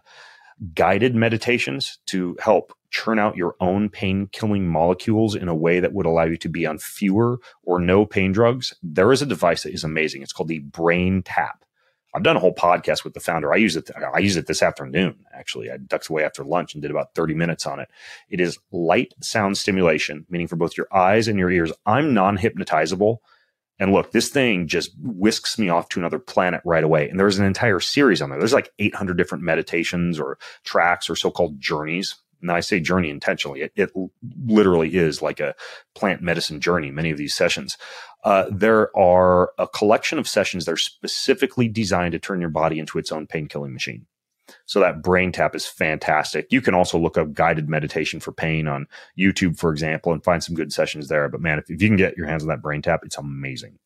[SPEAKER 1] guided meditations to help churn out your own pain-killing molecules in a way that would allow you to be on fewer or no pain drugs. There is a device that is amazing. It's called the BrainTap. I've done a whole podcast with the founder. I use it this afternoon, actually. I ducked away after lunch and did about 30 minutes on it. It is light sound stimulation, meaning for both your eyes and your ears. I'm non-hypnotizable. And look, this thing just whisks me off to another planet right away. And there's an entire series on there. There's like 800 different meditations or tracks or so-called journeys. Now, I say journey intentionally. It literally is like a plant medicine journey, many of these sessions. There are a collection of sessions that are specifically designed to turn your body into its own pain-killing machine. So that BrainTap is fantastic. You can also look up guided meditation for pain on YouTube, for example, and find some good sessions there. But man, if you can get your hands on that BrainTap, it's amazing.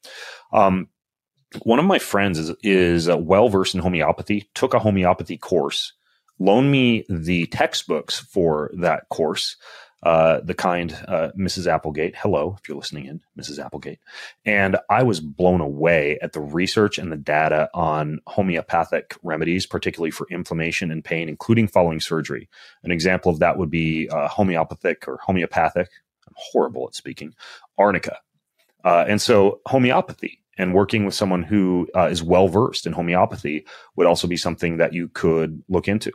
[SPEAKER 1] One of my friends is well-versed in homeopathy, took a homeopathy course, loaned me the textbooks for that course, the kind Mrs. Applegate. Hello, if you're listening in, Mrs. Applegate. And I was blown away at the research and the data on homeopathic remedies, particularly for inflammation and pain, including following surgery. An example of that would be homeopathic. I'm horrible at speaking. Arnica. And so homeopathy and working with someone who is well-versed in homeopathy would also be something that you could look into.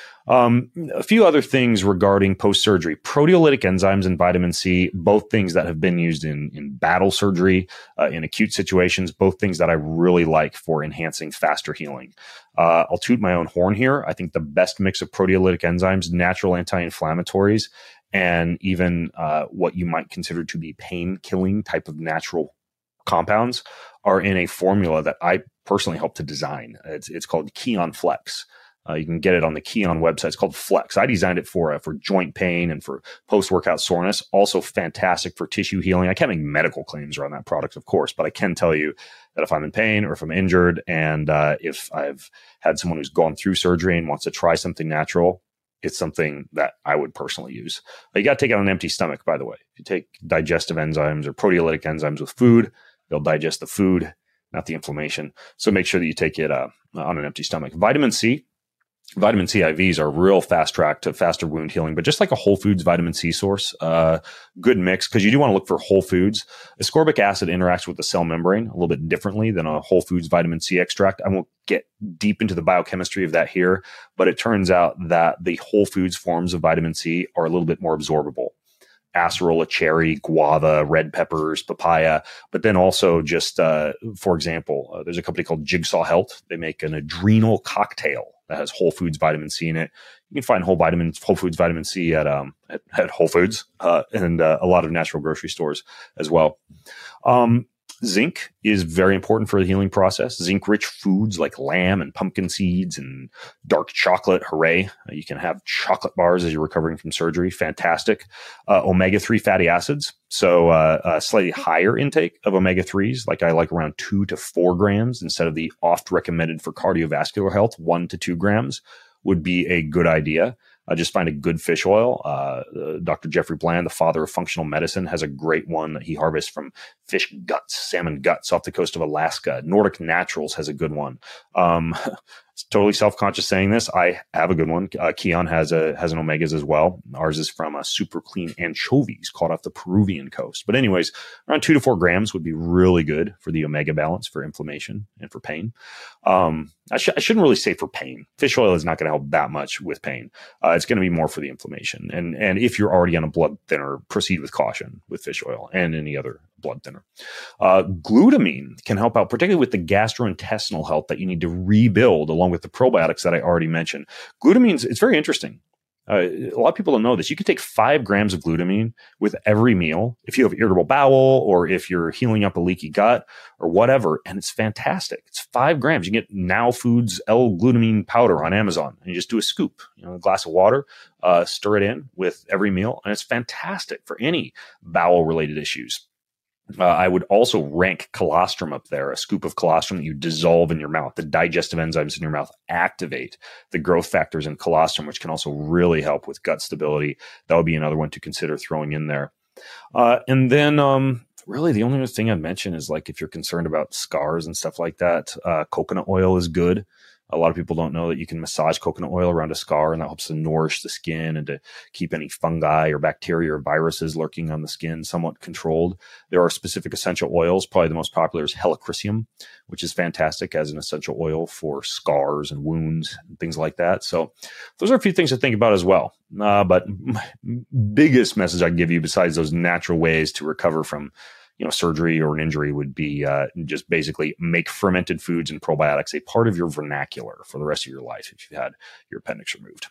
[SPEAKER 1] A few other things regarding post-surgery. Proteolytic enzymes and vitamin C, both things that have been used in battle surgery, in acute situations, both things that I really like for enhancing faster healing. I'll toot my own horn here. I think the best mix of proteolytic enzymes, natural anti-inflammatories, and even what you might consider to be pain-killing type of natural compounds are in a formula that I personally helped to design. It's called Kion Flex. You can get it on the Kion website. It's called Flex. I designed it for joint pain and for post-workout soreness. Also fantastic for tissue healing. I can't make medical claims around that product, of course, but I can tell you that if I'm in pain or if I'm injured and if I've had someone who's gone through surgery and wants to try something natural, it's something that I would personally use. But you got to take it on an empty stomach, by the way. If you take digestive enzymes or proteolytic enzymes with food, they'll digest the food, not the inflammation. So make sure that you take it on an empty stomach. Vitamin C IVs are a real fast track to faster wound healing, but just like a whole foods vitamin C source, good mix, because you do want to look for whole foods. Ascorbic acid interacts with the cell membrane a little bit differently than a whole foods vitamin C extract. I won't get deep into the biochemistry of that here, but it turns out that the whole foods forms of vitamin C are a little bit more absorbable. Acerola, cherry, guava, red peppers, papaya, but then also just, for example, there's a company called Jigsaw Health. They make an adrenal cocktail that has whole foods vitamin C in it. You can find whole foods vitamin C at Whole Foods and a lot of natural grocery stores as well. Zinc is very important for the healing process. Zinc-rich foods like lamb and pumpkin seeds and dark chocolate, hooray. You can have chocolate bars as you're recovering from surgery. Fantastic. Omega-3 fatty acids. So a slightly higher intake of omega-3s, like I like around 2 to 4 grams instead of the oft recommended for cardiovascular health, 1 to 2 grams would be a good idea. Just find a good fish oil. Dr. Jeffrey Bland, the father of functional medicine, has a great one that he harvests from fish guts, salmon guts off the coast of Alaska. Nordic Naturals has a good one. It's totally self-conscious saying this. I have a good one. Kion has an omegas as well. Ours is from super clean anchovies caught off the Peruvian coast. But anyways, around 2 to 4 grams would be really good for the omega balance for inflammation and for pain. I shouldn't really say for pain. Fish oil is not going to help that much with pain. It's going to be more for the inflammation. And if you're already on a blood thinner, proceed with caution with fish oil and any other blood thinner. Glutamine can help out, particularly with the gastrointestinal health that you need to rebuild along with the probiotics that I already mentioned. Glutamine, it's very interesting. A lot of people don't know this. You can take 5 grams of glutamine with every meal if you have irritable bowel or if you're healing up a leaky gut or whatever, and it's fantastic. It's 5 grams. You can get Now Foods L-glutamine powder on Amazon, and you just do a scoop, a glass of water, stir it in with every meal, and it's fantastic for any bowel-related issues. I would also rank colostrum up there, a scoop of colostrum that you dissolve in your mouth. The digestive enzymes in your mouth activate the growth factors in colostrum, which can also really help with gut stability. That would be another one to consider throwing in there. And then really the only other thing I'd mention is like if you're concerned about scars and stuff like that, coconut oil is good. A lot of people don't know that you can massage coconut oil around a scar, and that helps to nourish the skin and to keep any fungi or bacteria or viruses lurking on the skin somewhat controlled. There are specific essential oils. Probably the most popular is Helichrysum, which is fantastic as an essential oil for scars and wounds and things like that. So those are a few things to think about as well. But biggest message I can give you besides those natural ways to recover from surgery or an injury would be just basically make fermented foods and probiotics a part of your vernacular for the rest of your life if you've had your appendix removed.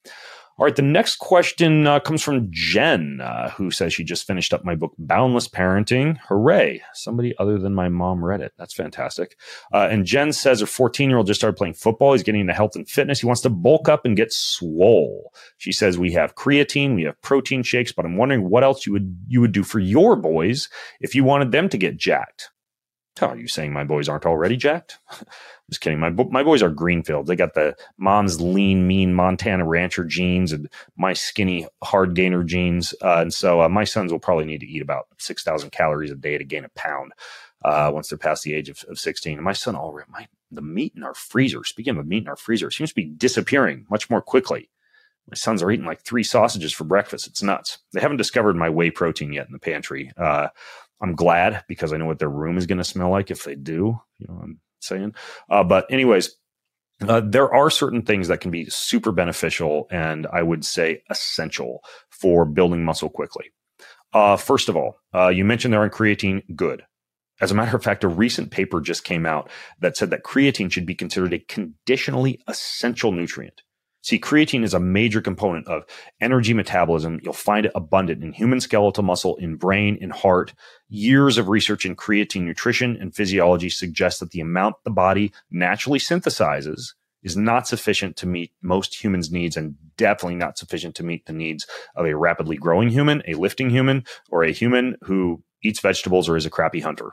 [SPEAKER 1] All right, the next question comes from Jen, who says she just finished up my book, Boundless Parenting. Hooray. Somebody other than my mom read it. That's fantastic. And Jen says her 14-year-old just started playing football. He's getting into health and fitness. He wants to bulk up and get swole. She says we have creatine, we have protein shakes, but I'm wondering what else you would do for your boys if you wanted them to get jacked. Are you saying my boys aren't already jacked? Just kidding. My boys are Greenfield. They got the mom's lean, mean Montana rancher genes and my skinny hard gainer genes. And so my sons will probably need to eat about 6,000 calories a day to gain a pound once they're past the age of 16. And my son the meat in our freezer, speaking of meat in our freezer, seems to be disappearing much more quickly. My sons are eating like 3 sausages for breakfast. It's nuts. They haven't discovered my whey protein yet in the pantry. I'm glad because I know what their room is going to smell like if they do. I'm saying. But anyways, there are certain things that can be super beneficial and I would say essential for building muscle quickly. First of all, you mentioned they're on creatine. Good. As a matter of fact, a recent paper just came out that said that creatine should be considered a conditionally essential nutrient. See, creatine is a major component of energy metabolism. You'll find it abundant in human skeletal muscle, in brain, in heart. Years of research in creatine nutrition and physiology suggest that the amount the body naturally synthesizes is not sufficient to meet most humans' needs and definitely not sufficient to meet the needs of a rapidly growing human, a lifting human, or a human who eats vegetables or is a crappy hunter.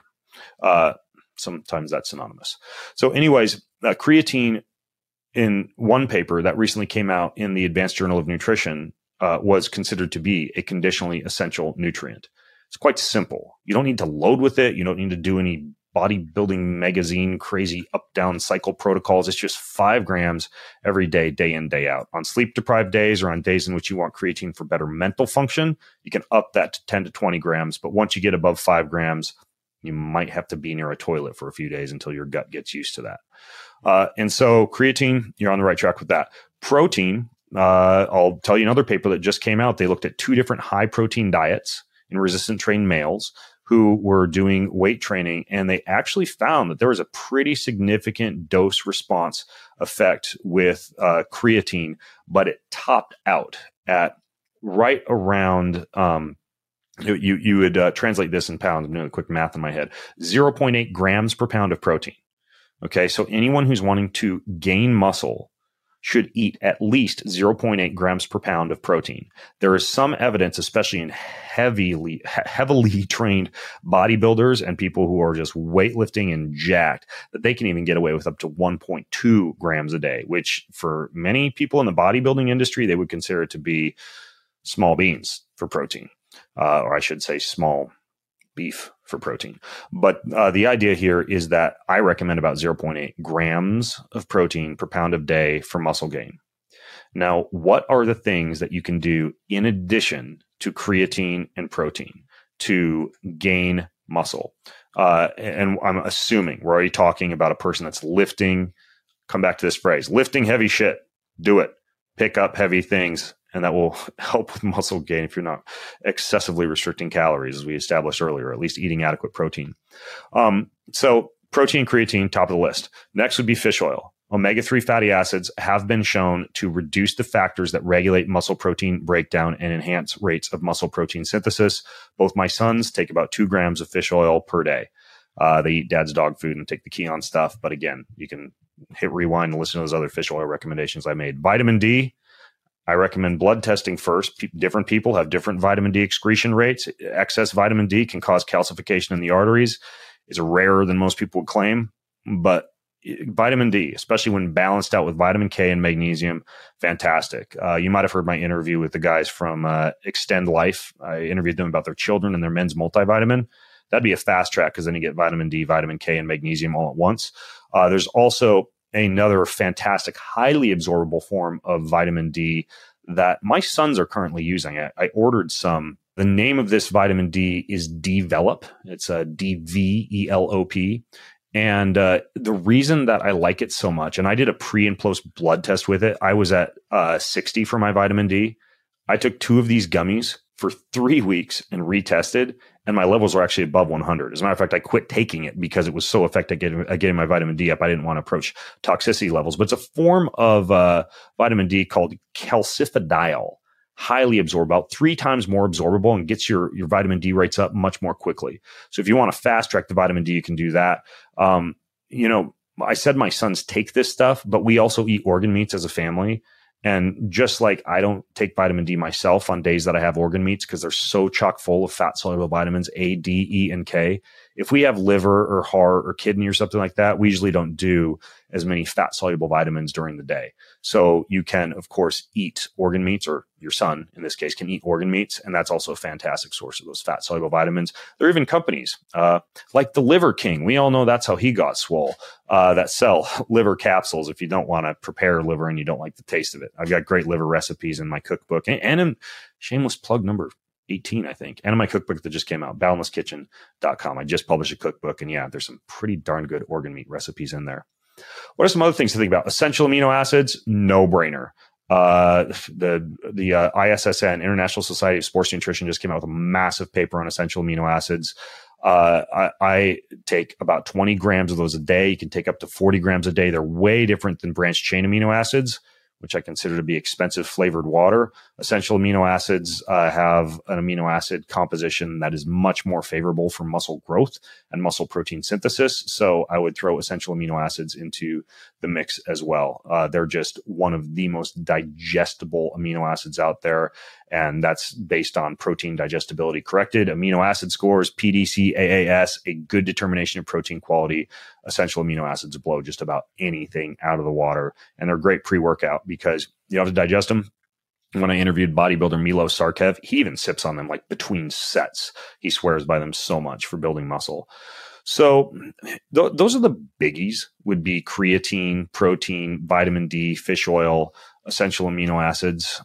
[SPEAKER 1] Sometimes that's synonymous. So anyways, creatine in one paper that recently came out in the Advanced Journal of Nutrition was considered to be a conditionally essential nutrient. It's quite simple. You don't need to load with it. You don't need to do any bodybuilding magazine crazy up-down cycle protocols. It's just 5 grams every day, day in, day out. On sleep-deprived days or on days in which you want creatine for better mental function, you can up that to 10 to 20 grams. But once you get above 5 grams, you might have to be near a toilet for a few days until your gut gets used to that. And so creatine, you're on the right track with that. Protein, I'll tell you another paper that just came out. They looked at 2 different high protein diets in resistant trained males who were doing weight training. And they actually found that there was a pretty significant dose response effect with creatine, but it topped out at right around You would translate this in pounds. I'm doing a quick math in my head. 0.8 grams per pound of protein. Okay, so anyone who's wanting to gain muscle should eat at least 0.8 grams per pound of protein. There is some evidence, especially in heavily trained bodybuilders and people who are just weightlifting and jacked, that they can even get away with up to 1.2 grams a day, which for many people in the bodybuilding industry, they would consider it to be small beans for protein, or I should say small beef for protein. But the idea here is that I recommend about 0.8 grams of protein per pound of day for muscle gain. Now, what are the things that you can do in addition to creatine and protein to gain muscle? And I'm assuming we're already talking about a person that's lifting. Come back to this phrase, lifting heavy shit. Do it. Pick up heavy things. And that will help with muscle gain if you're not excessively restricting calories, as we established earlier, or at least eating adequate protein. So protein and creatine, top of the list. Next would be fish oil. Omega-3 fatty acids have been shown to reduce the factors that regulate muscle protein breakdown and enhance rates of muscle protein synthesis. Both my sons take about 2 grams of fish oil per day. They eat dad's dog food and take the Keon stuff. But again, you can hit rewind and listen to those other fish oil recommendations I made. Vitamin D. I recommend blood testing first. Different people have different vitamin D excretion rates. Excess vitamin D can cause calcification in the arteries. It's rarer than most people would claim, but vitamin D, especially when balanced out with vitamin K and magnesium, fantastic. You might have heard my interview with the guys from Extend Life. I interviewed them about their children and their men's multivitamin. That'd be a fast track because then you get vitamin D, vitamin K, and magnesium all at once. There's also another fantastic, highly absorbable form of vitamin D that my sons are currently using. I ordered some. The name of this vitamin D is Develop. It's a DVELOP. And the reason that I like it so much, and I did a pre and post blood test with it. I was at 60 for my vitamin D. I took 2 of these gummies for 3 weeks and retested, and my levels were actually above 100. As a matter of fact, I quit taking it because it was so effective at getting my vitamin D up. I didn't want to approach toxicity levels, but it's a form of vitamin D called calcifediol, highly absorbable, about 3 times more absorbable, and gets your vitamin D rates up much more quickly. So if you want to fast track the vitamin D, you can do that. I said my sons take this stuff, but we also eat organ meats as a family. And just like I don't take vitamin D myself on days that I have organ meats because they're so chock full of fat soluble vitamins A, D, E, and K. If we have liver or heart or kidney or something like that, we usually don't do as many fat soluble vitamins during the day. So you can, of course, eat organ meats, or your son in this case can eat organ meats. And that's also a fantastic source of those fat soluble vitamins. There are even companies like the Liver King. We all know that's how he got swole, that sell liver capsules if you don't want to prepare liver and you don't like the taste of it. I've got great liver recipes in my cookbook and in shameless plug number 18, I think, and in my cookbook that just came out, boundlesskitchen.com. I just published a cookbook, and yeah, there's some pretty darn good organ meat recipes in there. What are some other things to think about? Essential amino acids, no brainer. The ISSN, International Society of Sports Nutrition, just came out with a massive paper on essential amino acids. I take about 20 grams of those a day. You can take up to 40 grams a day. They're way different than branched chain amino acids, which I consider to be expensive flavored water. Essential amino acids have an amino acid composition that is much more favorable for muscle growth and muscle protein synthesis. So I would throw essential amino acids into the mix as well. They're just one of the most digestible amino acids out there. And that's based on protein digestibility corrected amino acid scores, PDC, AAS, a good determination of protein quality. Essential amino acids blow just about anything out of the water. And they're great pre-workout because you don't have to digest them. When I interviewed bodybuilder Milo Sarkev, he even sips on them like between sets. He swears by them so much for building muscle. So those are the biggies, would be creatine, protein, vitamin D, fish oil, essential amino acids.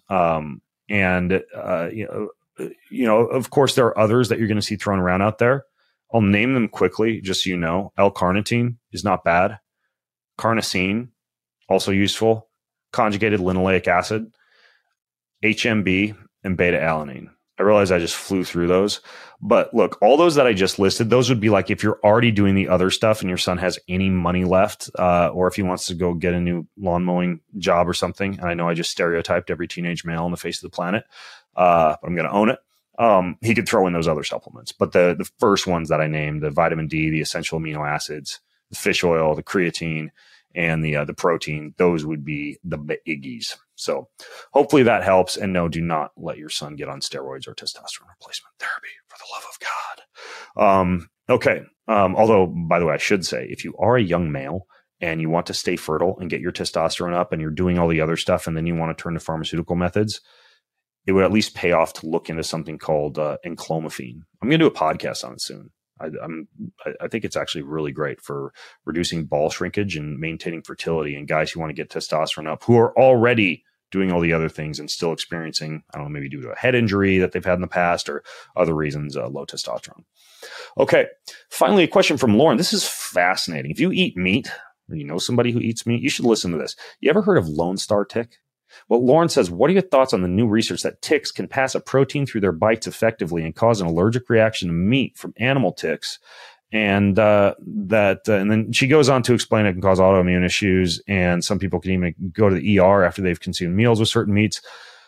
[SPEAKER 1] Of course, there are others that you're going to see thrown around out there. I'll name them quickly, just so you know. L-carnitine is not bad. Carnosine, also useful. Conjugated linoleic acid, HMB, and beta-alanine. I realize I just flew through those. But look, all those that I just listed, those would be like if you're already doing the other stuff and your son has any money left, or if he wants to go get a new lawn mowing job or something. And I know I just stereotyped every teenage male on the face of the planet, but I'm going to own it. he could throw in those other supplements. But the first ones that I named, the vitamin D, the essential amino acids, the fish oil, the creatine, and the protein, those would be the biggies. So hopefully that helps. And no, do not let your son get on steroids or testosterone replacement therapy, for the love of God. Okay. Although, by the way, I should say, if you are a young male and you want to stay fertile and get your testosterone up and you're doing all the other stuff, and then you want to turn to pharmaceutical methods, it would at least pay off to look into something called enclomiphene. I'm going to do a podcast on it soon. I think it's actually really great for reducing ball shrinkage and maintaining fertility in guys who want to get testosterone up, who are already doing all the other things and still experiencing, I don't know, maybe due to a head injury that they've had in the past or other reasons, low testosterone. Okay. Finally, a question from Lauren. This is fascinating. If you eat meat, or you know somebody who eats meat, you should listen to this. You ever heard of Lone Star tick? Well, Lauren says, what are your thoughts on the new research that ticks can pass a protein through their bites effectively and cause an allergic reaction to meat from animal ticks? And and then she goes on to explain it can cause autoimmune issues, and some people can even go to the ER after they've consumed meals with certain meats.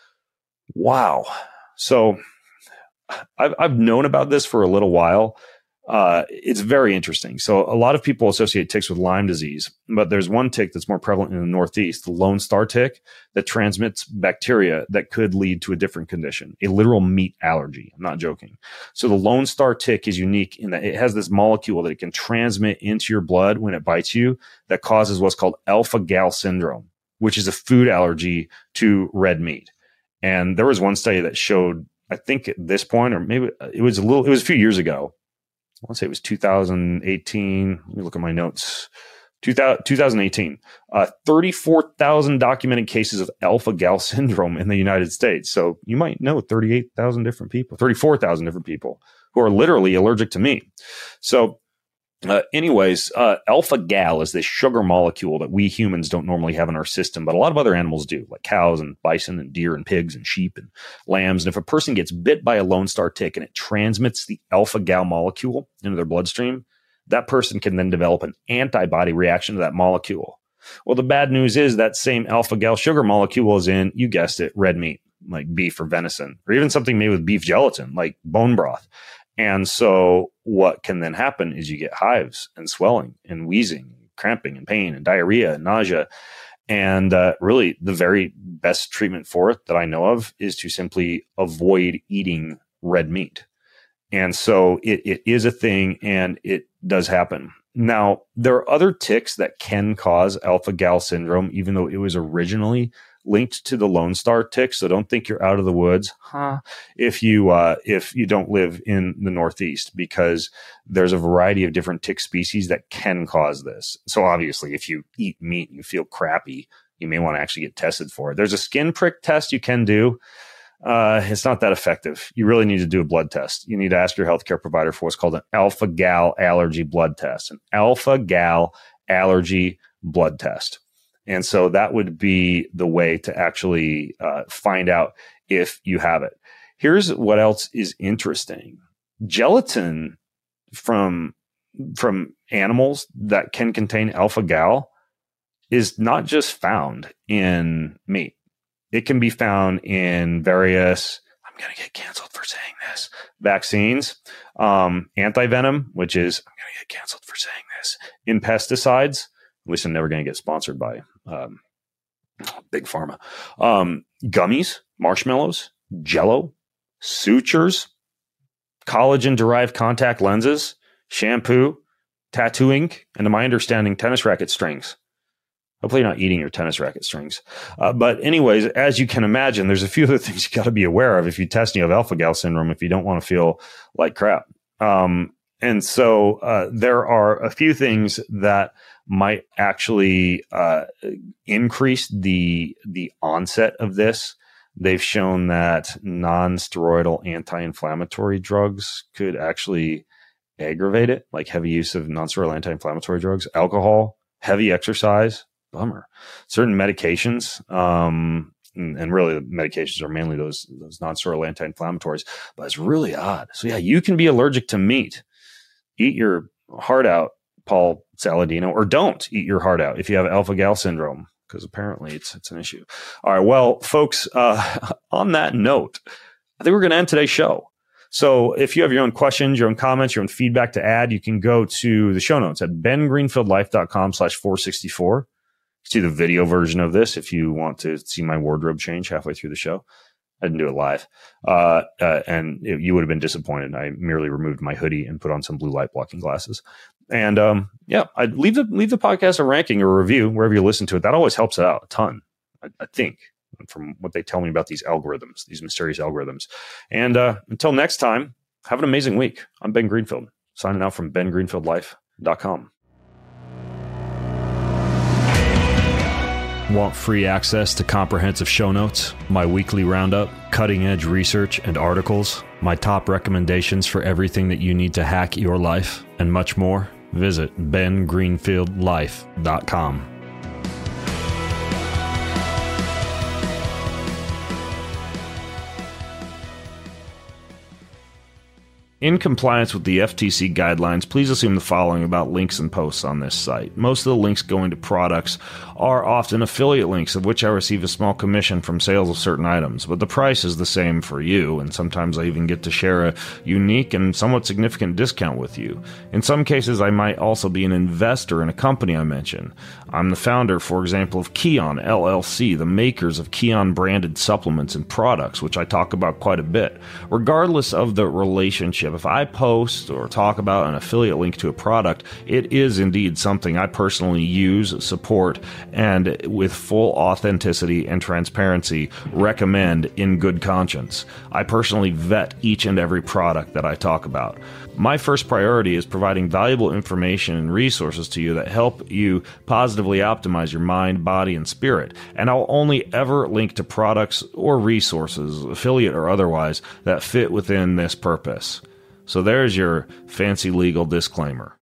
[SPEAKER 1] Wow. So I've known about this for a little while. It's very interesting. So a lot of people associate ticks with Lyme disease, but there's one tick that's more prevalent in the Northeast, the Lone Star tick, that transmits bacteria that could lead to a different condition, a literal meat allergy. I'm not joking. So the Lone Star tick is unique in that it has this molecule that it can transmit into your blood when it bites you that causes what's called alpha-gal syndrome, which is a food allergy to red meat. And there was one study that showed, I think at this point, or maybe it was a few years ago, I want to say it was 2018. Let me look at my notes. 2018, 34,000 documented cases of alpha-gal syndrome in the United States. So you might know 34,000 different people who are literally allergic to meat. So alpha-gal is this sugar molecule that we humans don't normally have in our system, but a lot of other animals do, like cows and bison and deer and pigs and sheep and lambs. And if a person gets bit by a Lone Star tick and it transmits the alpha-gal molecule into their bloodstream, that person can then develop an antibody reaction to that molecule. Well, the bad news is that same alpha-gal sugar molecule is in, you guessed it, red meat, like beef or venison, or even something made with beef gelatin, like bone broth. And so what can then happen is you get hives and swelling and wheezing, cramping and pain and diarrhea and nausea. And really the very best treatment for it that I know of is to simply avoid eating red meat. And so it is a thing, and it does happen. Now, there are other ticks that can cause alpha-gal syndrome, even though it was originally linked to the Lone Star tick. So don't think you're out of the woods, if you don't live in the Northeast, because there's a variety of different tick species that can cause this. So obviously, if you eat meat and you feel crappy, you may want to actually get tested for it. There's a skin prick test you can do. It's not that effective. You really need to do a blood test. You need to ask your healthcare provider for what's called an alpha-gal allergy blood test, an alpha-gal allergy blood test. And so that would be the way to actually find out if you have it. Here's what else is interesting. Gelatin from animals that can contain alpha-gal is not just found in meat. It can be found in various, I'm going to get canceled for saying this, vaccines, anti-venom, which is, I'm going to get canceled for saying this, in pesticides. At least I'm never going to get sponsored by Big Pharma. Gummies, marshmallows, Jell-O, sutures, collagen-derived contact lenses, shampoo, tattoo ink, and to my understanding, tennis racket strings. Hopefully you're not eating your tennis racket strings. But anyways, as you can imagine, there's a few other things you got to be aware of if you test and you have alpha-gal syndrome, if you don't want to feel like crap. And so there are a few things that might actually increase the onset of this. They've shown that non-steroidal anti-inflammatory drugs could actually aggravate it, like heavy use of non-steroidal anti-inflammatory drugs, alcohol, heavy exercise. Bummer. Certain medications, and really the medications are mainly those non-steroidal anti-inflammatories, but it's really odd. So yeah, you can be allergic to meat. Eat your heart out, Paul Saladino, or don't eat your heart out if you have alpha-gal syndrome, because apparently it's an issue. All right, well, folks, on that note, I think we're going to end today's show. So if you have your own questions, your own comments, your own feedback to add, you can go to the show notes at bengreenfieldlife.com/464. See the video version of this if you want to see my wardrobe change halfway through the show. I didn't do it live. You would have been disappointed. I merely removed my hoodie and put on some blue light blocking glasses. And I'd leave the podcast a ranking or a review wherever you listen to it. That always helps it out a ton, I think, from what they tell me about these algorithms, these mysterious algorithms. And until next time, have an amazing week. I'm Ben Greenfield, signing out from bengreenfieldlife.com. Want free access to comprehensive show notes, my weekly roundup, cutting-edge research and articles, my top recommendations for everything that you need to hack your life, and much more? Visit bengreenfieldlife.com. In compliance with the FTC guidelines, please assume the following about links and posts on this site. Most of the links going to products are often affiliate links, of which I receive a small commission from sales of certain items, but the price is the same for you, and sometimes I even get to share a unique and somewhat significant discount with you. In some cases, I might also be an investor in a company I mention. I'm the founder, for example, of Kion LLC, the makers of Kion branded supplements and products, which I talk about quite a bit. Regardless of the relationship, if I post or talk about an affiliate link to a product, it is indeed something I personally use, support, and with full authenticity and transparency recommend in good conscience. I personally vet each and every product that I talk about. My first priority is providing valuable information and resources to you that help you positively optimize your mind, body, and spirit. And I'll only ever link to products or resources, affiliate or otherwise, that fit within this purpose. So there's your fancy legal disclaimer.